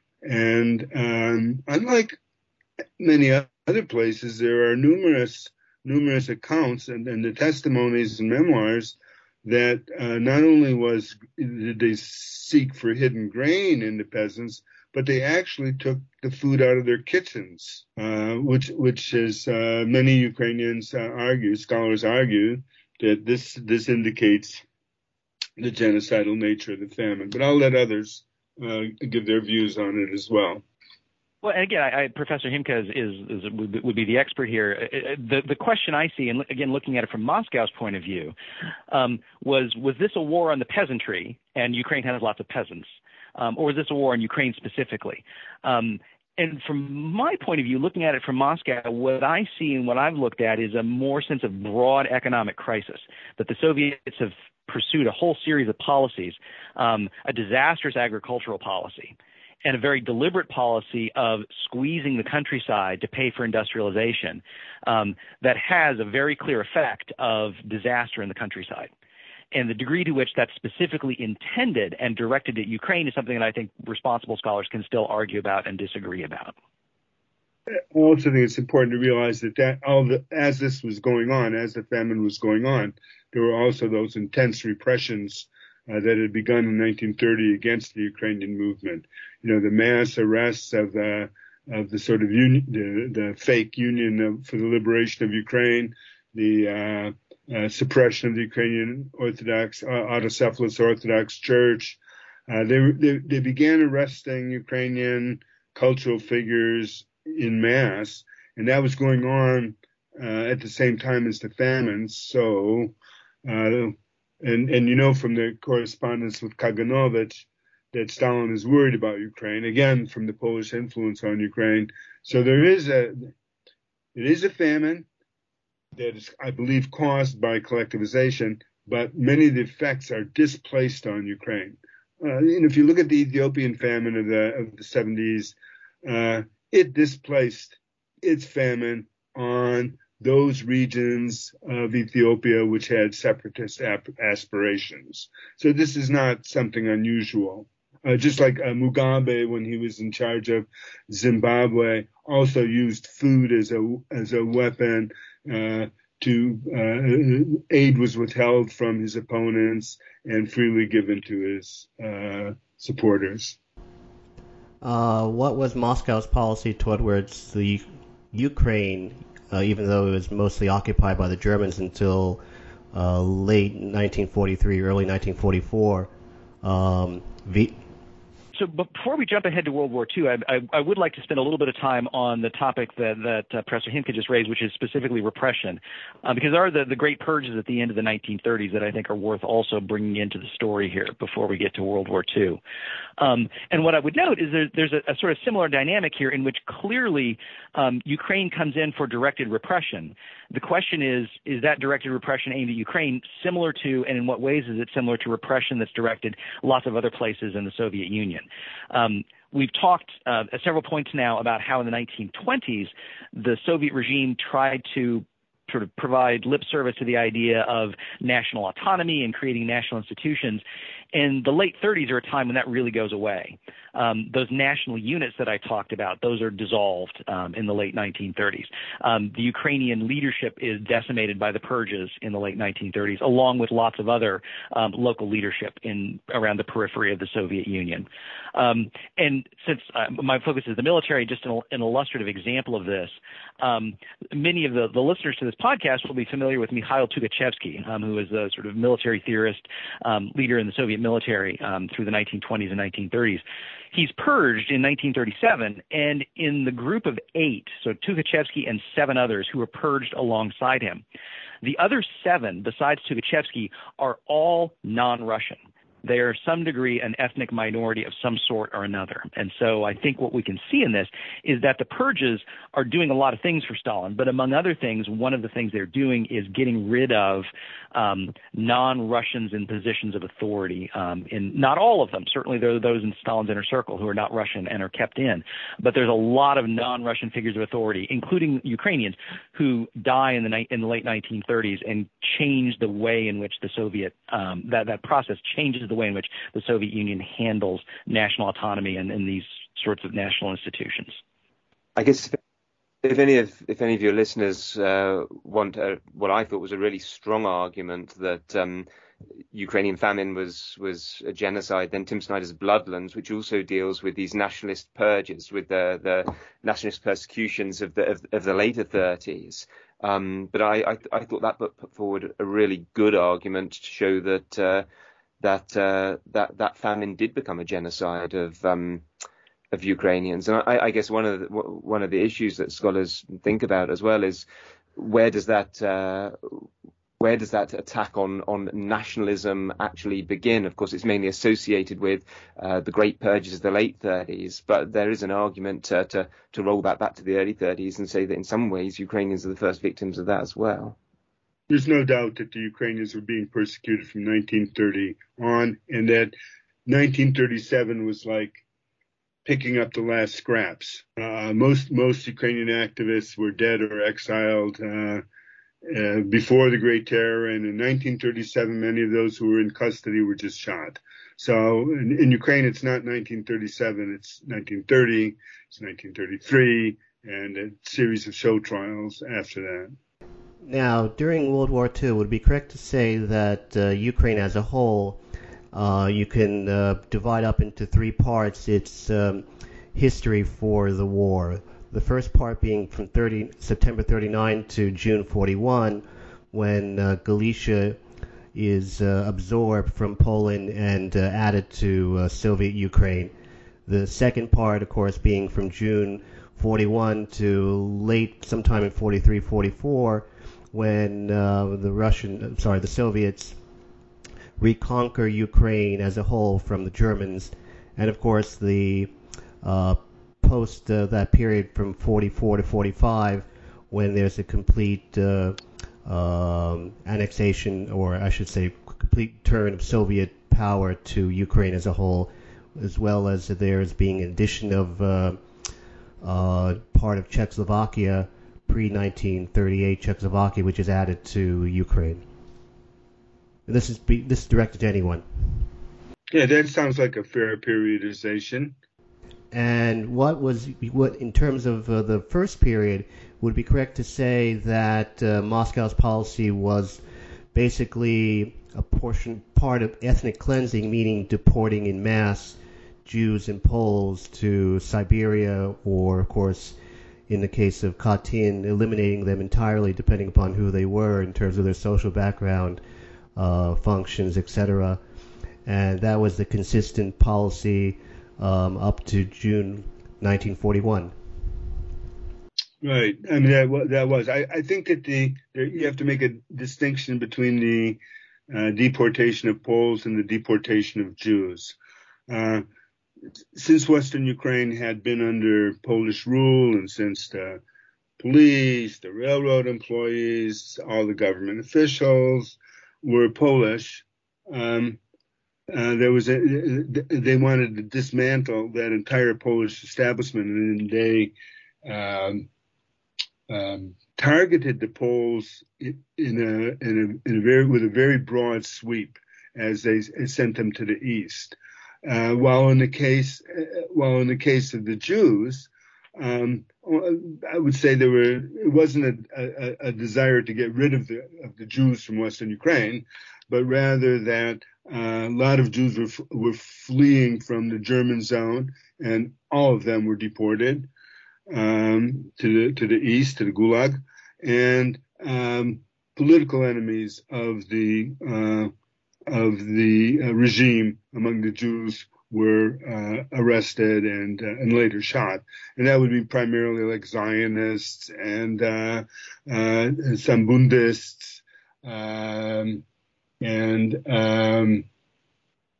Speaker 7: And um, unlike many other places, there are numerous numerous accounts and, and the testimonies and memoirs that uh, not only was did they seek for hidden grain in the peasants, but they actually took the food out of their kitchens, uh, which which is uh, many Ukrainians uh, argue, scholars argue, that this this indicates the genocidal nature of the famine. But I'll let others uh, give their views on it as well.
Speaker 8: Well, and again, I, I, Professor Himka is, is, is would be the expert here. The the question I see, and again looking at it from Moscow's point of view, um, was was this a war on the peasantry, and Ukraine has lots of peasants, um, or was this a war on Ukraine specifically? Um, and from my point of view, looking at it from Moscow, what I see and what I've looked at is a more sense of broad economic crisis, that the Soviets have pursued a whole series of policies, um, a disastrous agricultural policy, and a very deliberate policy of squeezing the countryside to pay for industrialization um, that has a very clear effect of disaster in the countryside. And the degree to which that's specifically intended and directed at Ukraine is something that I think responsible scholars can still argue about and disagree about.
Speaker 7: I also think it's important to realize that, that all the, as this was going on, as the famine was going on, there were also those intense repressions Uh, that had begun in nineteen thirty against the Ukrainian movement. You know, the mass arrests of the of the sort of union, the, the fake union of, for the liberation of Ukraine, the uh, uh, suppression of the Ukrainian Orthodox, uh, autocephalous Orthodox Church. Uh, they, they they began arresting Ukrainian cultural figures in mass, and that was going on uh, at the same time as the famine. So. Uh, And, and you know from the correspondence with Kaganovich that Stalin is worried about Ukraine, again, from the Polish influence on Ukraine. So there is a, it is a famine that is, I believe, caused by collectivization, but many of the effects are displaced on Ukraine. Uh, and if you look at the Ethiopian famine of the, of the seventies, uh, it displaced its famine on those regions of Ethiopia which had separatist ap- aspirations. So this is not something unusual. Uh, just like uh, Mugabe, when he was in charge of Zimbabwe, also used food as a as a weapon uh, to uh, aid was withheld from his opponents and freely given to his uh, supporters.
Speaker 10: Uh, what was Moscow's policy towards the Ukraine? Uh, even though it was mostly occupied by the Germans until uh, late nineteen forty-three, early nineteen forty-four. Um, v-
Speaker 8: So before we jump ahead to World War Two, I, I, I would like to spend a little bit of time on the topic that, that uh, Professor Himka just raised, which is specifically repression, uh, because there are the, the great purges at the end of the nineteen thirties that I think are worth also bringing into the story here before we get to World War Two. Um, and what I would note is there, there's a, a sort of similar dynamic here in which clearly um, Ukraine comes in for directed repression. The question is, is that directed repression aimed at Ukraine similar to, and in what ways is it similar to repression that's directed lots of other places in the Soviet Union? Um, we've talked uh, at several points now about how in the nineteen twenties the Soviet regime tried to sort of provide lip service to the idea of national autonomy and creating national institutions. And the late thirties are a time when that really goes away. Um, those national units that I talked about, those are dissolved um, in the late nineteen thirties. Um, the Ukrainian leadership is decimated by the purges in the late nineteen thirties, along with lots of other um, local leadership in around the periphery of the Soviet Union. Um, and since uh, my focus is the military, just an, an illustrative example of this, um, many of the, the listeners to this podcast will be familiar with Mikhail Tukhachevsky, um, who is a sort of military theorist um, leader in the Soviet military um, through the nineteen twenties and nineteen thirties. He's purged in nineteen thirty-seven, and in the group of eight, so Tukhachevsky and seven others who were purged alongside him, the other seven, besides Tukhachevsky, are all non-Russian. they are some degree an ethnic minority of some sort or another. And so I think what we can see in this is that the purges are doing a lot of things for Stalin, but among other things, one of the things they're doing is getting rid of um, non-Russians in positions of authority. Um, in not all of them, certainly there are those in Stalin's inner circle who are not Russian and are kept in, but there's a lot of non-Russian figures of authority, including Ukrainians, who die in the, in the late nineteen thirties and change the way in which the Soviet um, that that process changes the way in which the Soviet Union handles national autonomy and, and these sorts of national institutions.
Speaker 9: I guess if, if any of if any of your listeners uh, want a, what I thought was a really strong argument that um, Ukrainian famine was was a genocide, then Tim Snyder's Bloodlands, which also deals with these nationalist purges, with the the nationalist persecutions of the of, of the later thirties. Um, but I, I I thought that book put forward a really good argument to show that uh, that uh, that that famine did become a genocide of um, of Ukrainians. And I, I guess one of the, one of the issues that scholars think about as well is where does that uh, where does that attack on on nationalism actually begin? Of course, it's mainly associated with uh, the Great Purges of the late thirties, but there is an argument uh, to to roll that back to the early thirties and say that in some ways Ukrainians are the first victims of that as well.
Speaker 7: There's no doubt that the Ukrainians were being persecuted from nineteen thirty on, and that nineteen thirty-seven was like picking up the last scraps. Uh, most most Ukrainian activists were dead or exiled uh, uh, before the Great Terror, and in nineteen thirty-seven, many of those who were in custody were just shot. So in, in Ukraine, it's not nineteen thirty-seven, it's nineteen thirty, it's nineteen thirty-three, and a series of show trials after that.
Speaker 10: Now, during World War Two, would it be correct to say that uh, Ukraine as a whole, uh, you can uh, divide up into three parts its um, history for the war? The first part being from thirty, September thirty-nine to June forty-one, when uh, Galicia is uh, absorbed from Poland and uh, added to uh, Soviet Ukraine. The second part, of course, being from June forty-one to late sometime in forty-three forty-four, when uh, the Russian, sorry, the Soviets reconquer Ukraine as a whole from the Germans, and of course the uh, post uh, that period from forty-four to forty-five, when there's a complete uh, um, annexation, or I should say, complete turn of Soviet power to Ukraine as a whole, as well as there's being an addition of uh, uh, part of Czechoslovakia, pre nineteen thirty-eight Czechoslovakia, which is added to Ukraine. And this is be, this is directed to anyone.
Speaker 7: Yeah, that sounds like a fair periodization.
Speaker 10: And what was what in terms of uh, the first period, would it be correct to say that uh, Moscow's policy was basically a portion part of ethnic cleansing, meaning deporting in mass Jews and Poles to Siberia, or of course, in the case of Katyn, eliminating them entirely depending upon who they were in terms of their social background, uh, functions, et cetera. And that was the consistent policy um, up to June nineteen forty-one.
Speaker 7: Right. I mean, that, that was. I, I think that the you have to make a distinction between the uh, deportation of Poles and the deportation of Jews. Uh, since Western Ukraine had been under Polish rule, and since the police, the railroad employees, all the government officials were Polish, um, uh, there was a, they wanted to dismantle that entire Polish establishment, and they um, um, targeted the Poles in a, in a, in a very with a very broad sweep as they sent them to the east. Uh, while in the case, uh, while in the case of the Jews, um, I would say there were it wasn't a, a, a desire to get rid of the of the Jews from Western Ukraine, but rather that uh, a lot of Jews were were fleeing from the German zone, and all of them were deported um, to the to the east, to the Gulag, and um, political enemies of the uh, of the uh, regime among the Jews were uh, arrested and uh, and later shot, and that would be primarily like Zionists and uh, uh, some Bundists um, and um,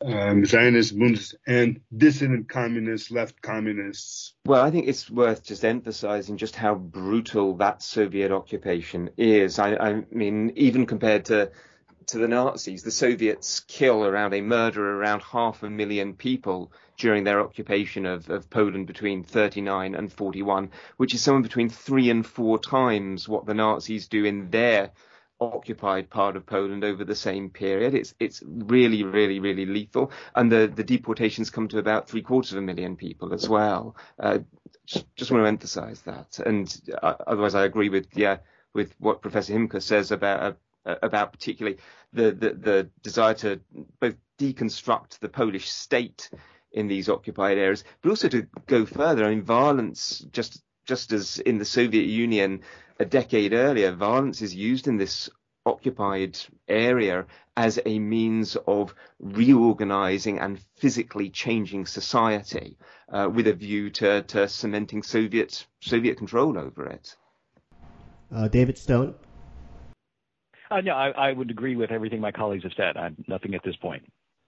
Speaker 7: um, Zionist Bundes and dissident communists, left communists.
Speaker 9: Well, I think it's worth just emphasizing just how brutal that Soviet occupation is. I, I mean, even compared to to the Nazis, the Soviets kill around a murder around half a million people during their occupation of, of Poland between thirty-nine and forty-one, which is somewhere between three and four times what the Nazis do in their occupied part of Poland over the same period. It's it's really, really, really lethal. And the, the deportations come to about three quarters of a million people as well. Uh, just, just want to emphasize that. And uh, otherwise, I agree with, yeah, with what Professor Himka says about uh, about particularly the, the, the desire to both deconstruct the Polish state in these occupied areas, but also to go further. I mean, violence, just just as in the Soviet Union a decade earlier, violence is used in this occupied area as a means of reorganizing and physically changing society uh, with a view to, to cementing Soviet Soviet control over it.
Speaker 10: Uh, David Stone?
Speaker 8: Uh, no, I, I would agree with everything my colleagues have said. I have nothing at this point.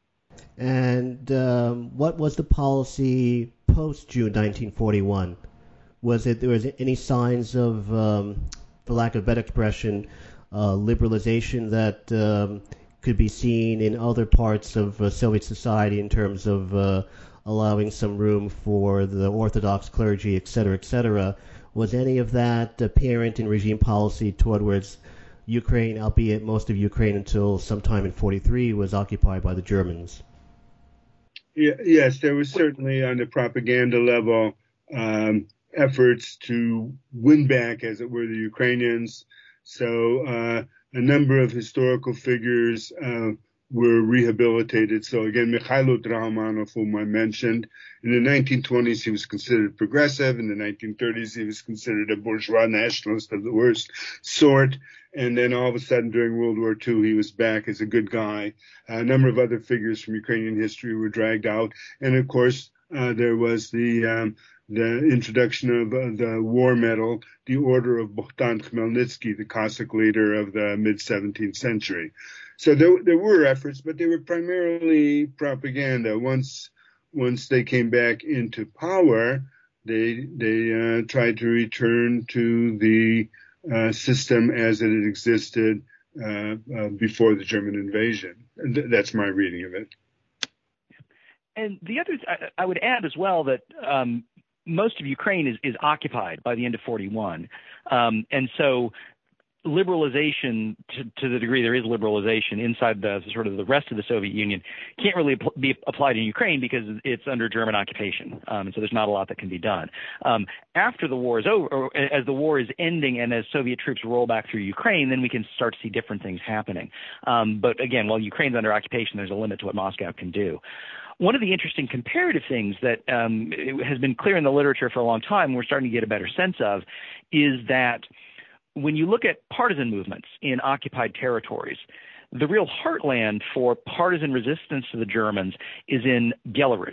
Speaker 10: And um, what was the policy post-June nineteen forty-one? Was it there was any signs of, um, for lack of better expression, uh, liberalization that um, could be seen in other parts of uh, Soviet society in terms of uh, allowing some room for the Orthodox clergy, et cetera, et cetera? Was any of that apparent in regime policy towards Ukraine, albeit most of Ukraine until sometime in forty-three was occupied by the Germans?
Speaker 7: Yeah, yes, there was certainly on the propaganda level um, efforts to win back, as it were, the Ukrainians. So uh, a number of historical figures uh, were rehabilitated. So again, Mikhailo Drahomanov, whom I mentioned, in the nineteen twenties he was considered progressive. In the nineteen thirties he was considered a bourgeois nationalist of the worst sort. And then all of a sudden during World War Two he was back as a good guy. A number of other figures from Ukrainian history were dragged out. And of course uh, there was the um, the introduction of uh, the war medal, the Order of Bohdan Khmelnytsky, the Cossack leader of the mid-seventeenth century. So there, there were efforts, but they were primarily propaganda. Once once they came back into power, they they uh, tried to return to the uh, system as it had existed uh, uh, before the German invasion. And th- that's my reading of it.
Speaker 8: And the other, I, I would add as well that um, most of Ukraine is, is occupied by the end of forty-one, um, and so liberalization, to, to the degree there is liberalization inside the sort of the rest of the Soviet Union, can't really be applied in Ukraine because it's under German occupation, um, and so there's not a lot that can be done. Um, after the war is over, or as the war is ending and as Soviet troops roll back through Ukraine, then we can start to see different things happening. Um, but again, while Ukraine's under occupation, there's a limit to what Moscow can do. One of the interesting comparative things that um, has been clear in the literature for a long time, we're starting to get a better sense of, is that when you look at partisan movements in occupied territories, the real heartland for partisan resistance to the Germans is in Belarus.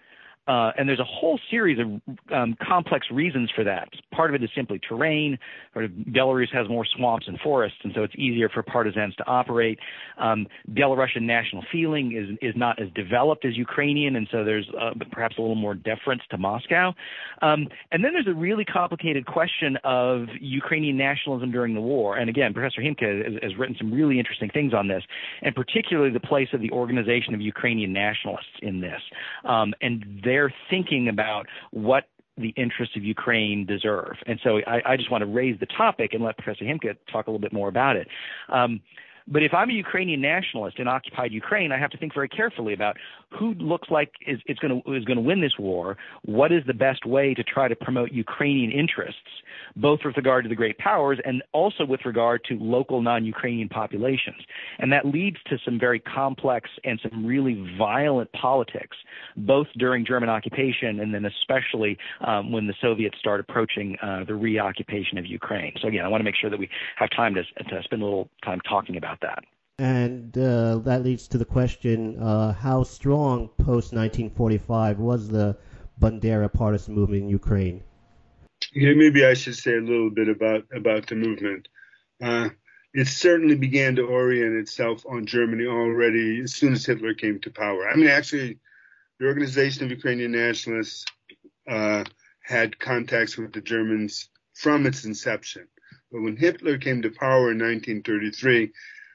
Speaker 8: Uh, and there's a whole series of um, complex reasons for that. Part of it is simply terrain. Or Belarus has more swamps and forests, and so it's easier for partisans to operate. Um, Belarusian national feeling is is not as developed as Ukrainian, and so there's uh, perhaps a little more deference to Moscow. Um, and then there's a really complicated question of Ukrainian nationalism during the war. And again, Professor Himka has, has written some really interesting things on this, and particularly the place of the Organization of Ukrainian Nationalists in this. Um, and they're thinking about what the interests of Ukraine deserve. And so I, I just want to raise the topic and let Professor Himka talk a little bit more about it. Um, but if I'm a Ukrainian nationalist in occupied Ukraine, I have to think very carefully about who looks like is, is going to is going to win this war. What is the best way to try to promote Ukrainian interests, both with regard to the great powers and also with regard to local non-Ukrainian populations? And that leads to some very complex and some really violent politics, both during German occupation and then especially um, when the Soviets start approaching uh, the reoccupation of Ukraine. So again, I want to make sure that we have time to, to spend a little time talking about that.
Speaker 10: And uh, that leads to the question, uh, how strong post nineteen forty-five was the Bandera partisan movement in Ukraine?
Speaker 7: Yeah, maybe I should say a little bit about, about the movement. Uh, it certainly began to orient itself on Germany already as soon as Hitler came to power. I mean, actually, the Organization of Ukrainian Nationalists uh, had contacts with the Germans from its inception. But when Hitler came to power in nineteen thirty-three,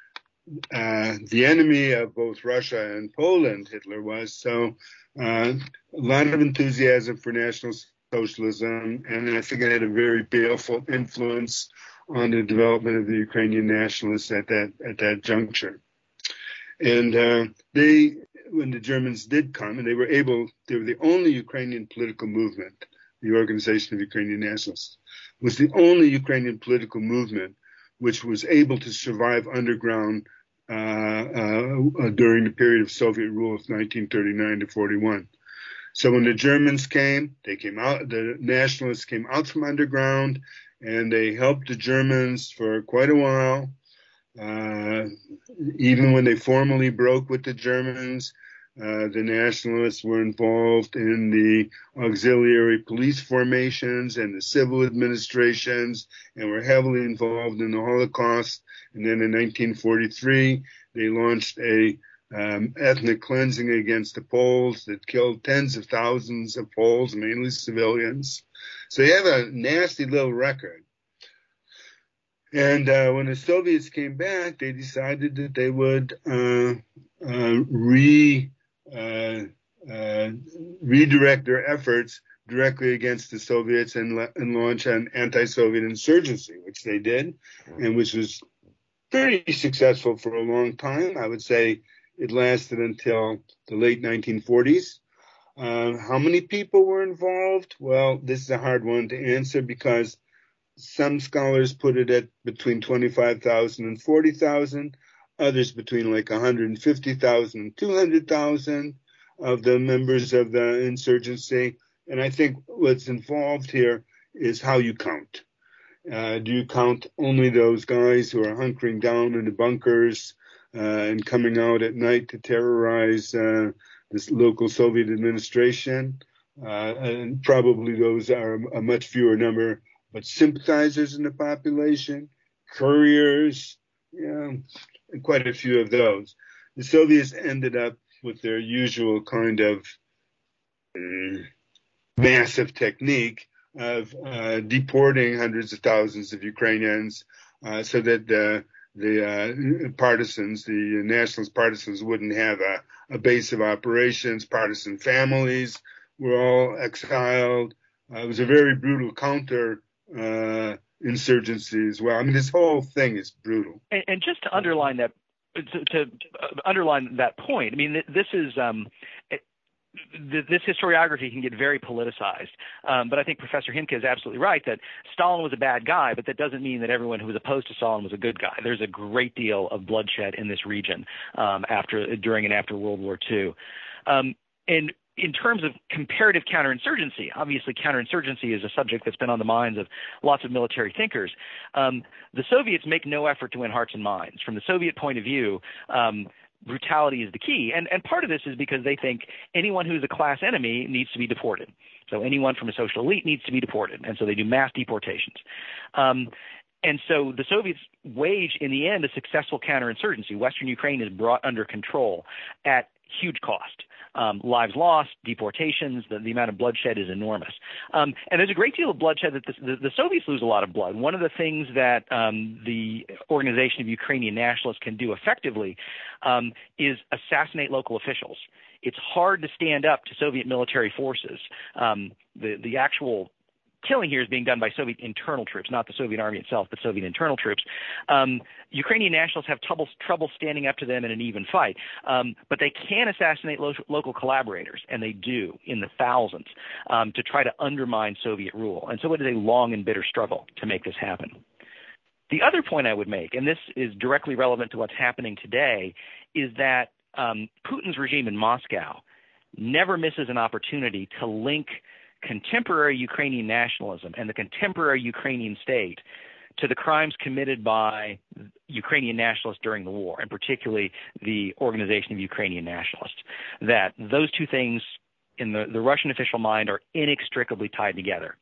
Speaker 7: uh, the enemy of both Russia and Poland, Hitler was, so uh, a lot of enthusiasm for National Socialism, and I think it had a very baleful influence on the development of the Ukrainian nationalists at that at that juncture. And uh, they, when the Germans did come, and they were able, they were the only Ukrainian political movement, the Organization of Ukrainian Nationalists, was the only Ukrainian political movement which was able to survive underground uh, uh, during the period of Soviet rule of nineteen thirty-nine to forty-one. So when the Germans came, they came out, the nationalists came out from underground, and they helped the Germans for quite a while. Uh, even when they formally broke with the Germans, uh, the nationalists were involved in the auxiliary police formations and the civil administrations, and were heavily involved in the Holocaust. And then in nineteen forty-three, they launched a um, ethnic cleansing against the Poles that killed tens of thousands of Poles, mainly civilians. So you have a nasty little record. And uh, when the Soviets came back, they decided that they would uh, uh, re uh, uh, redirect their efforts directly against the Soviets and, and launch an anti-Soviet insurgency, which they did, and which was pretty successful for a long time. I would say it lasted until the late nineteen forties. Uh, how many people were involved? Well, this is a hard one to answer because some scholars put it at between twenty-five thousand and forty thousand, others between like one hundred fifty thousand and two hundred thousand of the members of the insurgency. And I think what's involved here is how you count. Uh, do you count only those guys who are hunkering down in the bunkers uh, and coming out at night to terrorize uh, this local Soviet administration? Uh, and probably those are a much fewer number, but sympathizers in the population, couriers, yeah, quite a few of those. The Soviets ended up with their usual kind of uh, massive technique of uh, deporting hundreds of thousands of Ukrainians uh, so that the, the uh, partisans, the nationalist partisans, wouldn't have a, a base of operations. Partisan families were all exiled. Uh, it was a very brutal counter uh, insurgency as well. I mean, this whole thing is brutal.
Speaker 8: And, and just to underline that, to, to underline that point, I mean, this is um, it, this historiography can get very politicized. Um, but I think Professor Himke is absolutely right that Stalin was a bad guy, but that doesn't mean that everyone who was opposed to Stalin was a good guy. There's a great deal of bloodshed in this region um, after, during and after World War Two. Um, and in terms of comparative counterinsurgency, obviously counterinsurgency is a subject that's been on the minds of lots of military thinkers. Um, the Soviets make no effort to win hearts and minds. From the Soviet point of view, um, brutality is the key. And, and part of this is because they think anyone who's a class enemy needs to be deported. So anyone from a social elite needs to be deported. And so they do mass deportations. Um, and so the Soviets wage, in the end, a successful counterinsurgency. Western Ukraine is brought under control at huge cost. Um, lives lost, deportations, the, the amount of bloodshed is enormous. Um, and there's a great deal of bloodshed that the, the, the Soviets lose a lot of blood. One of the things that um, the Organization of Ukrainian Nationalists can do effectively um, is assassinate local officials. It's hard to stand up to Soviet military forces. Um, the, the actual killing here is being done by Soviet internal troops, not the Soviet army itself, but Soviet internal troops. Um, Ukrainian nationalists have trouble, trouble standing up to them in an even fight, um, but they can assassinate lo- local collaborators, and they do in the thousands um, to try to undermine Soviet rule. And so it is a long and bitter struggle to make this happen. The other point I would make, and this is directly relevant to what's happening today, is that um, Putin's regime in Moscow never misses an opportunity to link contemporary Ukrainian nationalism and the contemporary Ukrainian state to the crimes committed by Ukrainian nationalists during the war, and particularly the Organization of Ukrainian Nationalists, that those two things in the, the Russian official mind are inextricably tied together.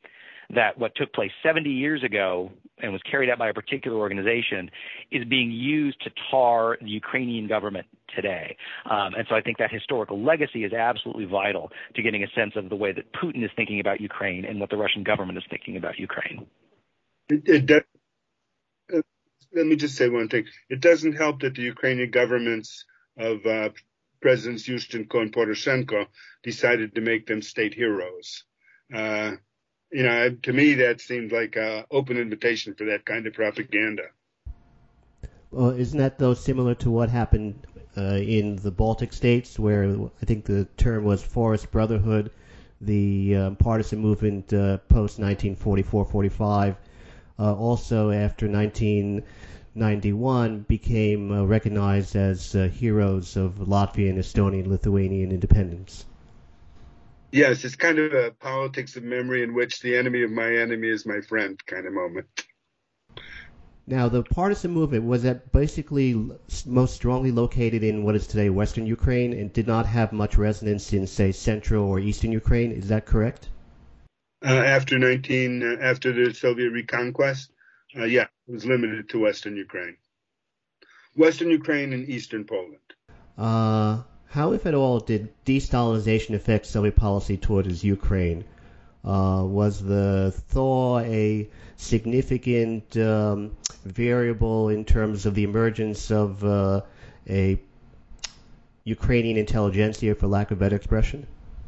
Speaker 8: that what took place seventy years ago and was carried out by a particular organization is being used to tar the Ukrainian government today. Um, and so I think that historical legacy is absolutely vital to getting a sense of the way that Putin is thinking about Ukraine and what the Russian government is thinking about Ukraine.
Speaker 7: It, it does, uh, let me just say one thing. It doesn't help that the Ukrainian governments of uh, Presidents Yushchenko and Poroshenko decided to make them state heroes. Uh, you know, to me, that seemed like an open invitation for that kind of propaganda.
Speaker 10: Well, isn't that, though, similar to what happened uh, in the Baltic states, where I think the term was Forest Brotherhood, the um, partisan movement uh, post nineteen forty-four forty-five, uh, also after nineteen ninety-one became uh, recognized as uh, heroes of Latvian, Estonian, Lithuanian independence?
Speaker 7: Yes, it's kind of a politics of memory in which the enemy of my enemy is my friend kind of moment.
Speaker 10: Now, the partisan movement, was that basically most strongly located in what is today Western Ukraine and did not have much resonance in, say, Central or Eastern Ukraine? Is that correct?
Speaker 7: Uh, after nineteen, uh, after the Soviet reconquest, uh, yeah, it was limited to Western Ukraine. Western Ukraine and Eastern Poland.
Speaker 10: Uh, how, if at all, did de-Stalinization affect Soviet policy towards Ukraine? Uh, was the thaw a significant um, variable in terms of the emergence of uh, a Ukrainian intelligentsia, for lack of better expression?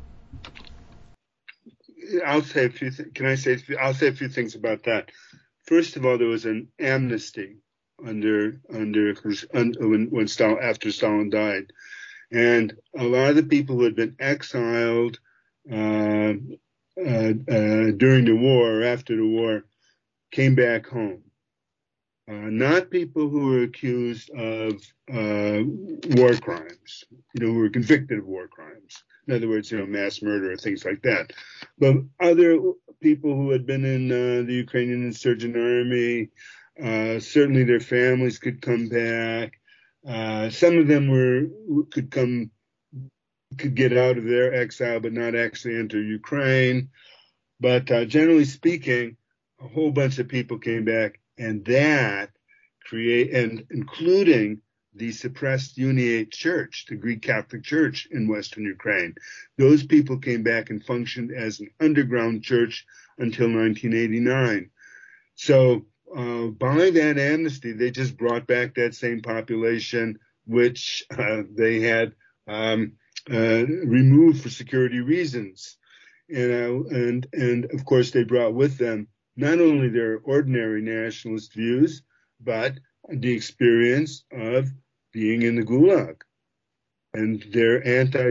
Speaker 7: I'll say a few. Th- can I say? I'll say a few things about that. First of all, there was an amnesty under under when when Stalin, after Stalin died, and a lot of the people who had been exiled uh, uh, uh, during the war or after the war came back home. Uh, not people who were accused of uh, war crimes, you know, who were convicted of war crimes. In other words, you know, mass murder or things like that. But other people who had been in uh, the Ukrainian insurgent army, uh, certainly their families could come back. Uh, some of them were could come, could get out of their exile, but not actually enter Ukraine. But uh, generally speaking, a whole bunch of people came back, and that create, and including the suppressed Uniate Church, the Greek Catholic Church in Western Ukraine. Those people came back and functioned as an underground church until nineteen eighty-nine. So uh, by that amnesty, they just brought back that same population, which uh, they had um, uh, removed for security reasons. You know, and and of course they brought with them not only their ordinary nationalist views, but the experience of being in the Gulag. And their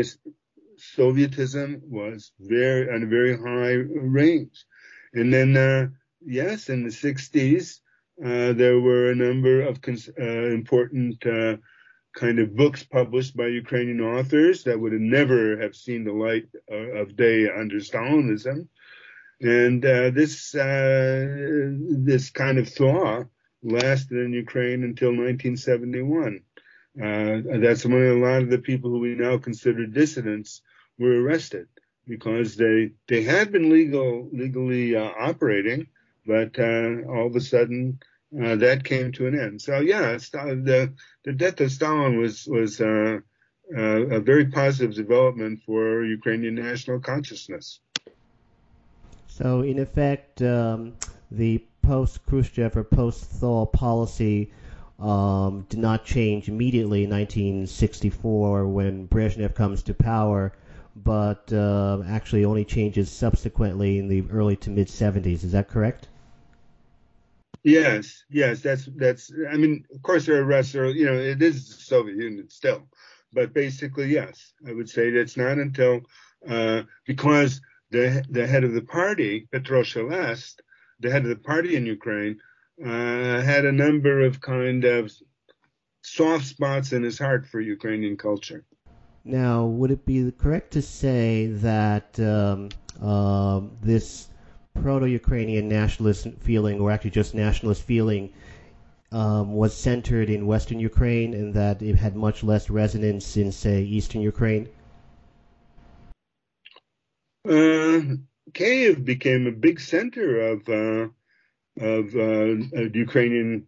Speaker 7: anti-Sovietism was very on a very high range. And then, uh, yes, in the sixties, uh, there were a number of cons- uh, important uh, kind of books published by Ukrainian authors that would have never have seen the light uh, of day under Stalinism. And uh, this uh, this kind of thaw lasted in Ukraine until nineteen seventy-one. Uh, that's when a lot of the people who we now consider dissidents were arrested because they they had been legal legally uh, operating, but uh, all of a sudden uh, that came to an end. So yeah, the the death of Stalin was was uh, uh, a very positive development for Ukrainian national consciousness.
Speaker 10: So, in effect, um, the post-Khrushchev or post-Thaw policy um, did not change immediately in nineteen sixty-four when Brezhnev comes to power, but uh, actually only changes subsequently in the early to mid-seventies. Is that correct?
Speaker 7: Yes, yes, that's, that's, I mean, of course there are arrests, or, you know, it is the Soviet Union still, but basically, yes, I would say that's not until, uh, because The, the head of the party, Petro Shelest, the head of the party in Ukraine, uh, had a number of kind of soft spots in his heart for Ukrainian culture.
Speaker 10: Now, would it be correct to say that um, uh, this proto-Ukrainian nationalist feeling, or actually just nationalist feeling, um, was centered in Western Ukraine and that it had much less resonance in, say, Eastern Ukraine?
Speaker 7: Uh, Kyiv became a big center of uh, of, uh, of Ukrainian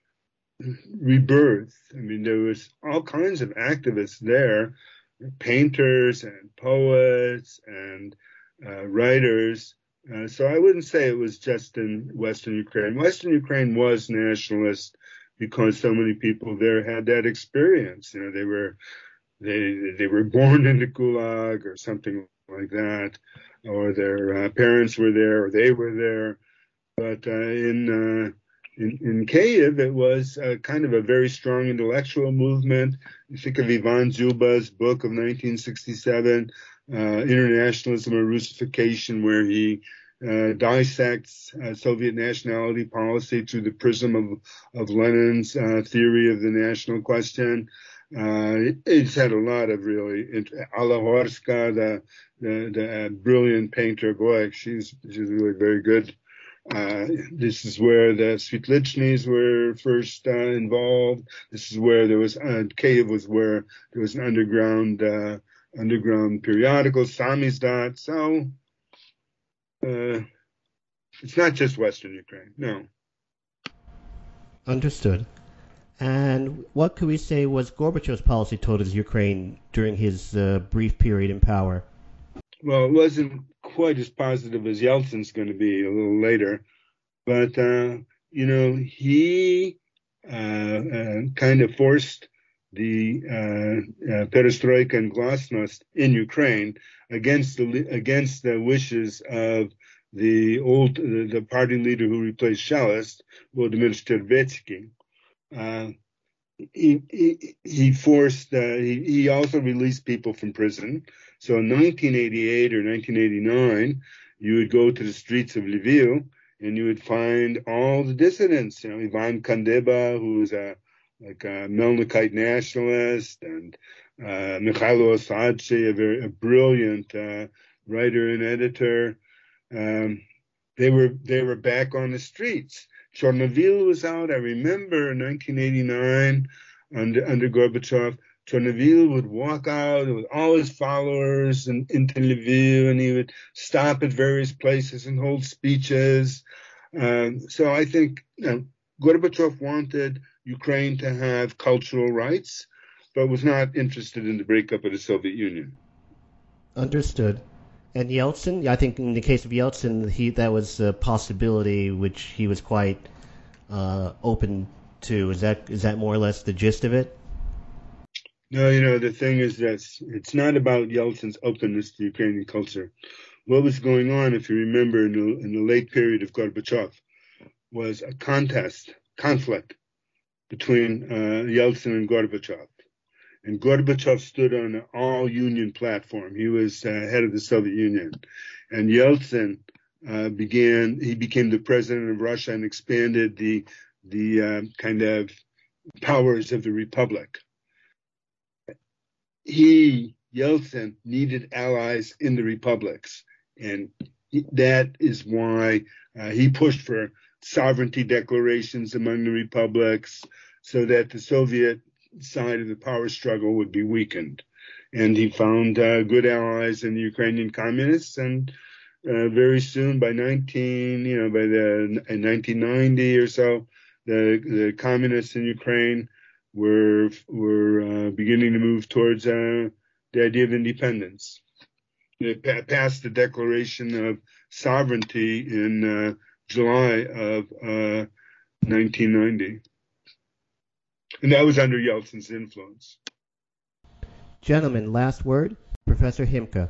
Speaker 7: rebirth. I mean, there was all kinds of activists there, painters and poets and uh, writers. Uh, so I wouldn't say it was just in Western Ukraine. Western Ukraine was nationalist because so many people there had that experience. You know, they were they they were born in the Gulag or something like that, or their uh, parents were there, or they were there. But uh, in uh, in in Kyiv, it was uh, kind of a very strong intellectual movement. You think of Ivan Zuba's book of nineteen sixty-seven, uh, Internationalism or Russification, where he uh, dissects uh, Soviet nationality policy through the prism of of Lenin's uh, theory of the national question. Uh, it, it's had a lot of really. Alla Horska, the the, the uh, brilliant painter, boy, she's she's really very good. Uh, this is where the Svetlichnys were first uh, involved. This is where there was, uh, Kyiv was where there was an underground, uh, underground periodical, Samizdat. So, uh, it's not just Western Ukraine, no.
Speaker 10: Understood. And what could we say was Gorbachev's policy towards Ukraine during his uh, brief period in power?
Speaker 7: Well, it wasn't quite as positive as Yeltsin's going to be a little later. But, uh, you know, he uh, uh, kind of forced the uh, uh, perestroika and glasnost in Ukraine against the against the wishes of the old the, the party leader who replaced Shalist, Volodymyr Shcherbetsky. Uh, he, he he forced uh, he, he also released people from prison. So in nineteen eighty-eight or nineteen eighty-nine, you would go to the streets of Lviv and you would find all the dissidents. You know, Ivan Kandeba, who was a like a Melnikite nationalist, and uh, Mikhailo Osadche, a very a brilliant uh, writer and editor. Um, they were they were back on the streets. Chornovil was out. I remember in nineteen eighty-nine, under under Gorbachev, Chornovil would walk out with all his followers and into Lviv, and he would stop at various places and hold speeches. Um, so I think you know, Gorbachev wanted Ukraine to have cultural rights, but was not interested in the breakup of the Soviet Union.
Speaker 10: Understood. And Yeltsin, I think in the case of Yeltsin, he that was a possibility which he was quite uh, open to. Is that is that more or less the gist of it?
Speaker 7: No, you know, the thing is that it's not about Yeltsin's openness to Ukrainian culture. What was going on, if you remember, in the, in the late period of Gorbachev, was a contest, conflict between uh, Yeltsin and Gorbachev. And Gorbachev stood on an all-union platform. He was uh, head of the Soviet Union. And Yeltsin uh, began, he became the president of Russia and expanded the, the uh, kind of powers of the republic. He, Yeltsin, needed allies in the republics. And that is why uh, he pushed for sovereignty declarations among the republics so that the Soviet side of the power struggle would be weakened. And he found uh, good allies in the Ukrainian communists. And uh, very soon, by nineteen, you know, by the in nineteen ninety or so, the the communists in Ukraine were were uh, beginning to move towards uh, the idea of independence. They pa- passed the Declaration of Sovereignty in uh, July of uh, nineteen ninety. And that was under Yeltsin's influence.
Speaker 10: Gentlemen, last word. Professor Himka.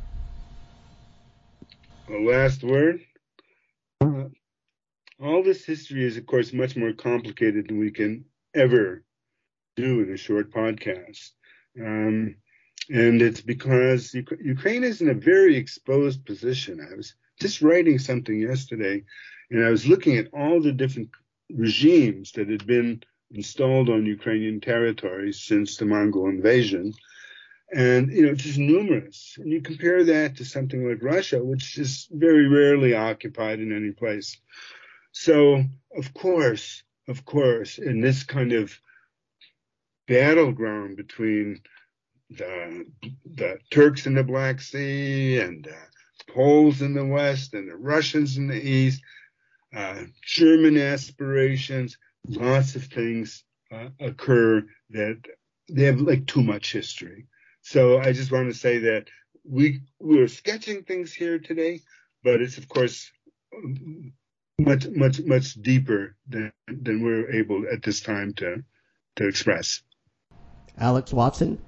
Speaker 7: A last word? Uh, all this history is, of course, much more complicated than we can ever do in a short podcast. Um, and it's because U- Ukraine is in a very exposed position. I was just writing something yesterday, and I was looking at all the different regimes that had been installed on Ukrainian territory since the Mongol invasion. And, you know, just numerous. And you compare that to something like Russia, which is very rarely occupied in any place. So, of course, of course, in this kind of battleground between the, the Turks in the Black Sea and uh, Poles in the West and the Russians in the East, uh, German aspirations, lots of things uh, occur that they have like too much history. So I just want to say that we we're sketching things here today, but it's of course much much much deeper than than we're able at this time to to express.
Speaker 10: Alex Watson.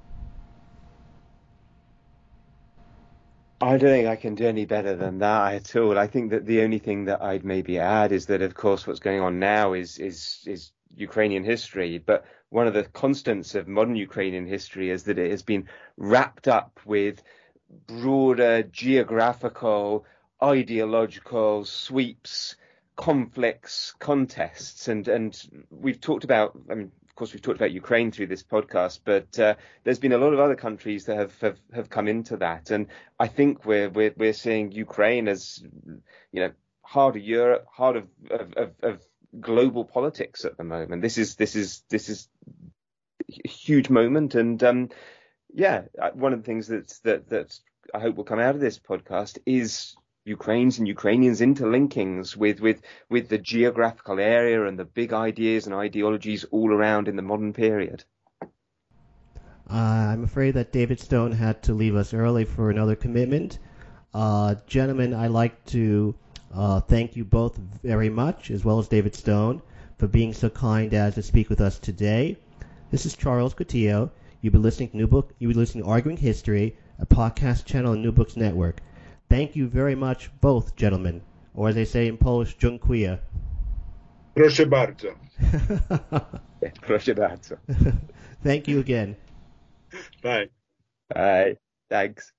Speaker 9: I don't think I can do any better than that at all. I think that the only thing that I'd maybe add is that, of course, what's going on now is is is Ukrainian history. But one of the constants of modern Ukrainian history is that it has been wrapped up with broader geographical, ideological sweeps, conflicts, contests. And, and we've talked about, I mean, of course, we've talked about Ukraine through this podcast, but uh, there's been a lot of other countries that have, have, have come into that. And I think we're, we're, we're seeing Ukraine as, you know, heart of Europe, heart of, of, of, of global politics at the moment. This is, this is, this is a huge moment. And, um, yeah, one of the things that's, that, that I hope will come out of this podcast is Ukraine's and Ukrainians' interlinkings with, with, with the geographical area and the big ideas and ideologies all around in the modern period.
Speaker 10: Uh, I'm afraid that David Stone had to leave us early for another commitment. Uh, gentlemen, I'd like to uh, thank you both very much, as well as David Stone, for being so kind as to speak with us today. This is Charles Coutinho. You've been listening to New Book. You've been listening to Arguing History, a podcast channel on New Books Network. Thank you very much, both gentlemen, or as they say in Polish, dziękuję.
Speaker 7: Proszę bardzo.
Speaker 9: Proszę bardzo.
Speaker 10: Thank you again.
Speaker 7: Bye.
Speaker 9: Bye. Thanks.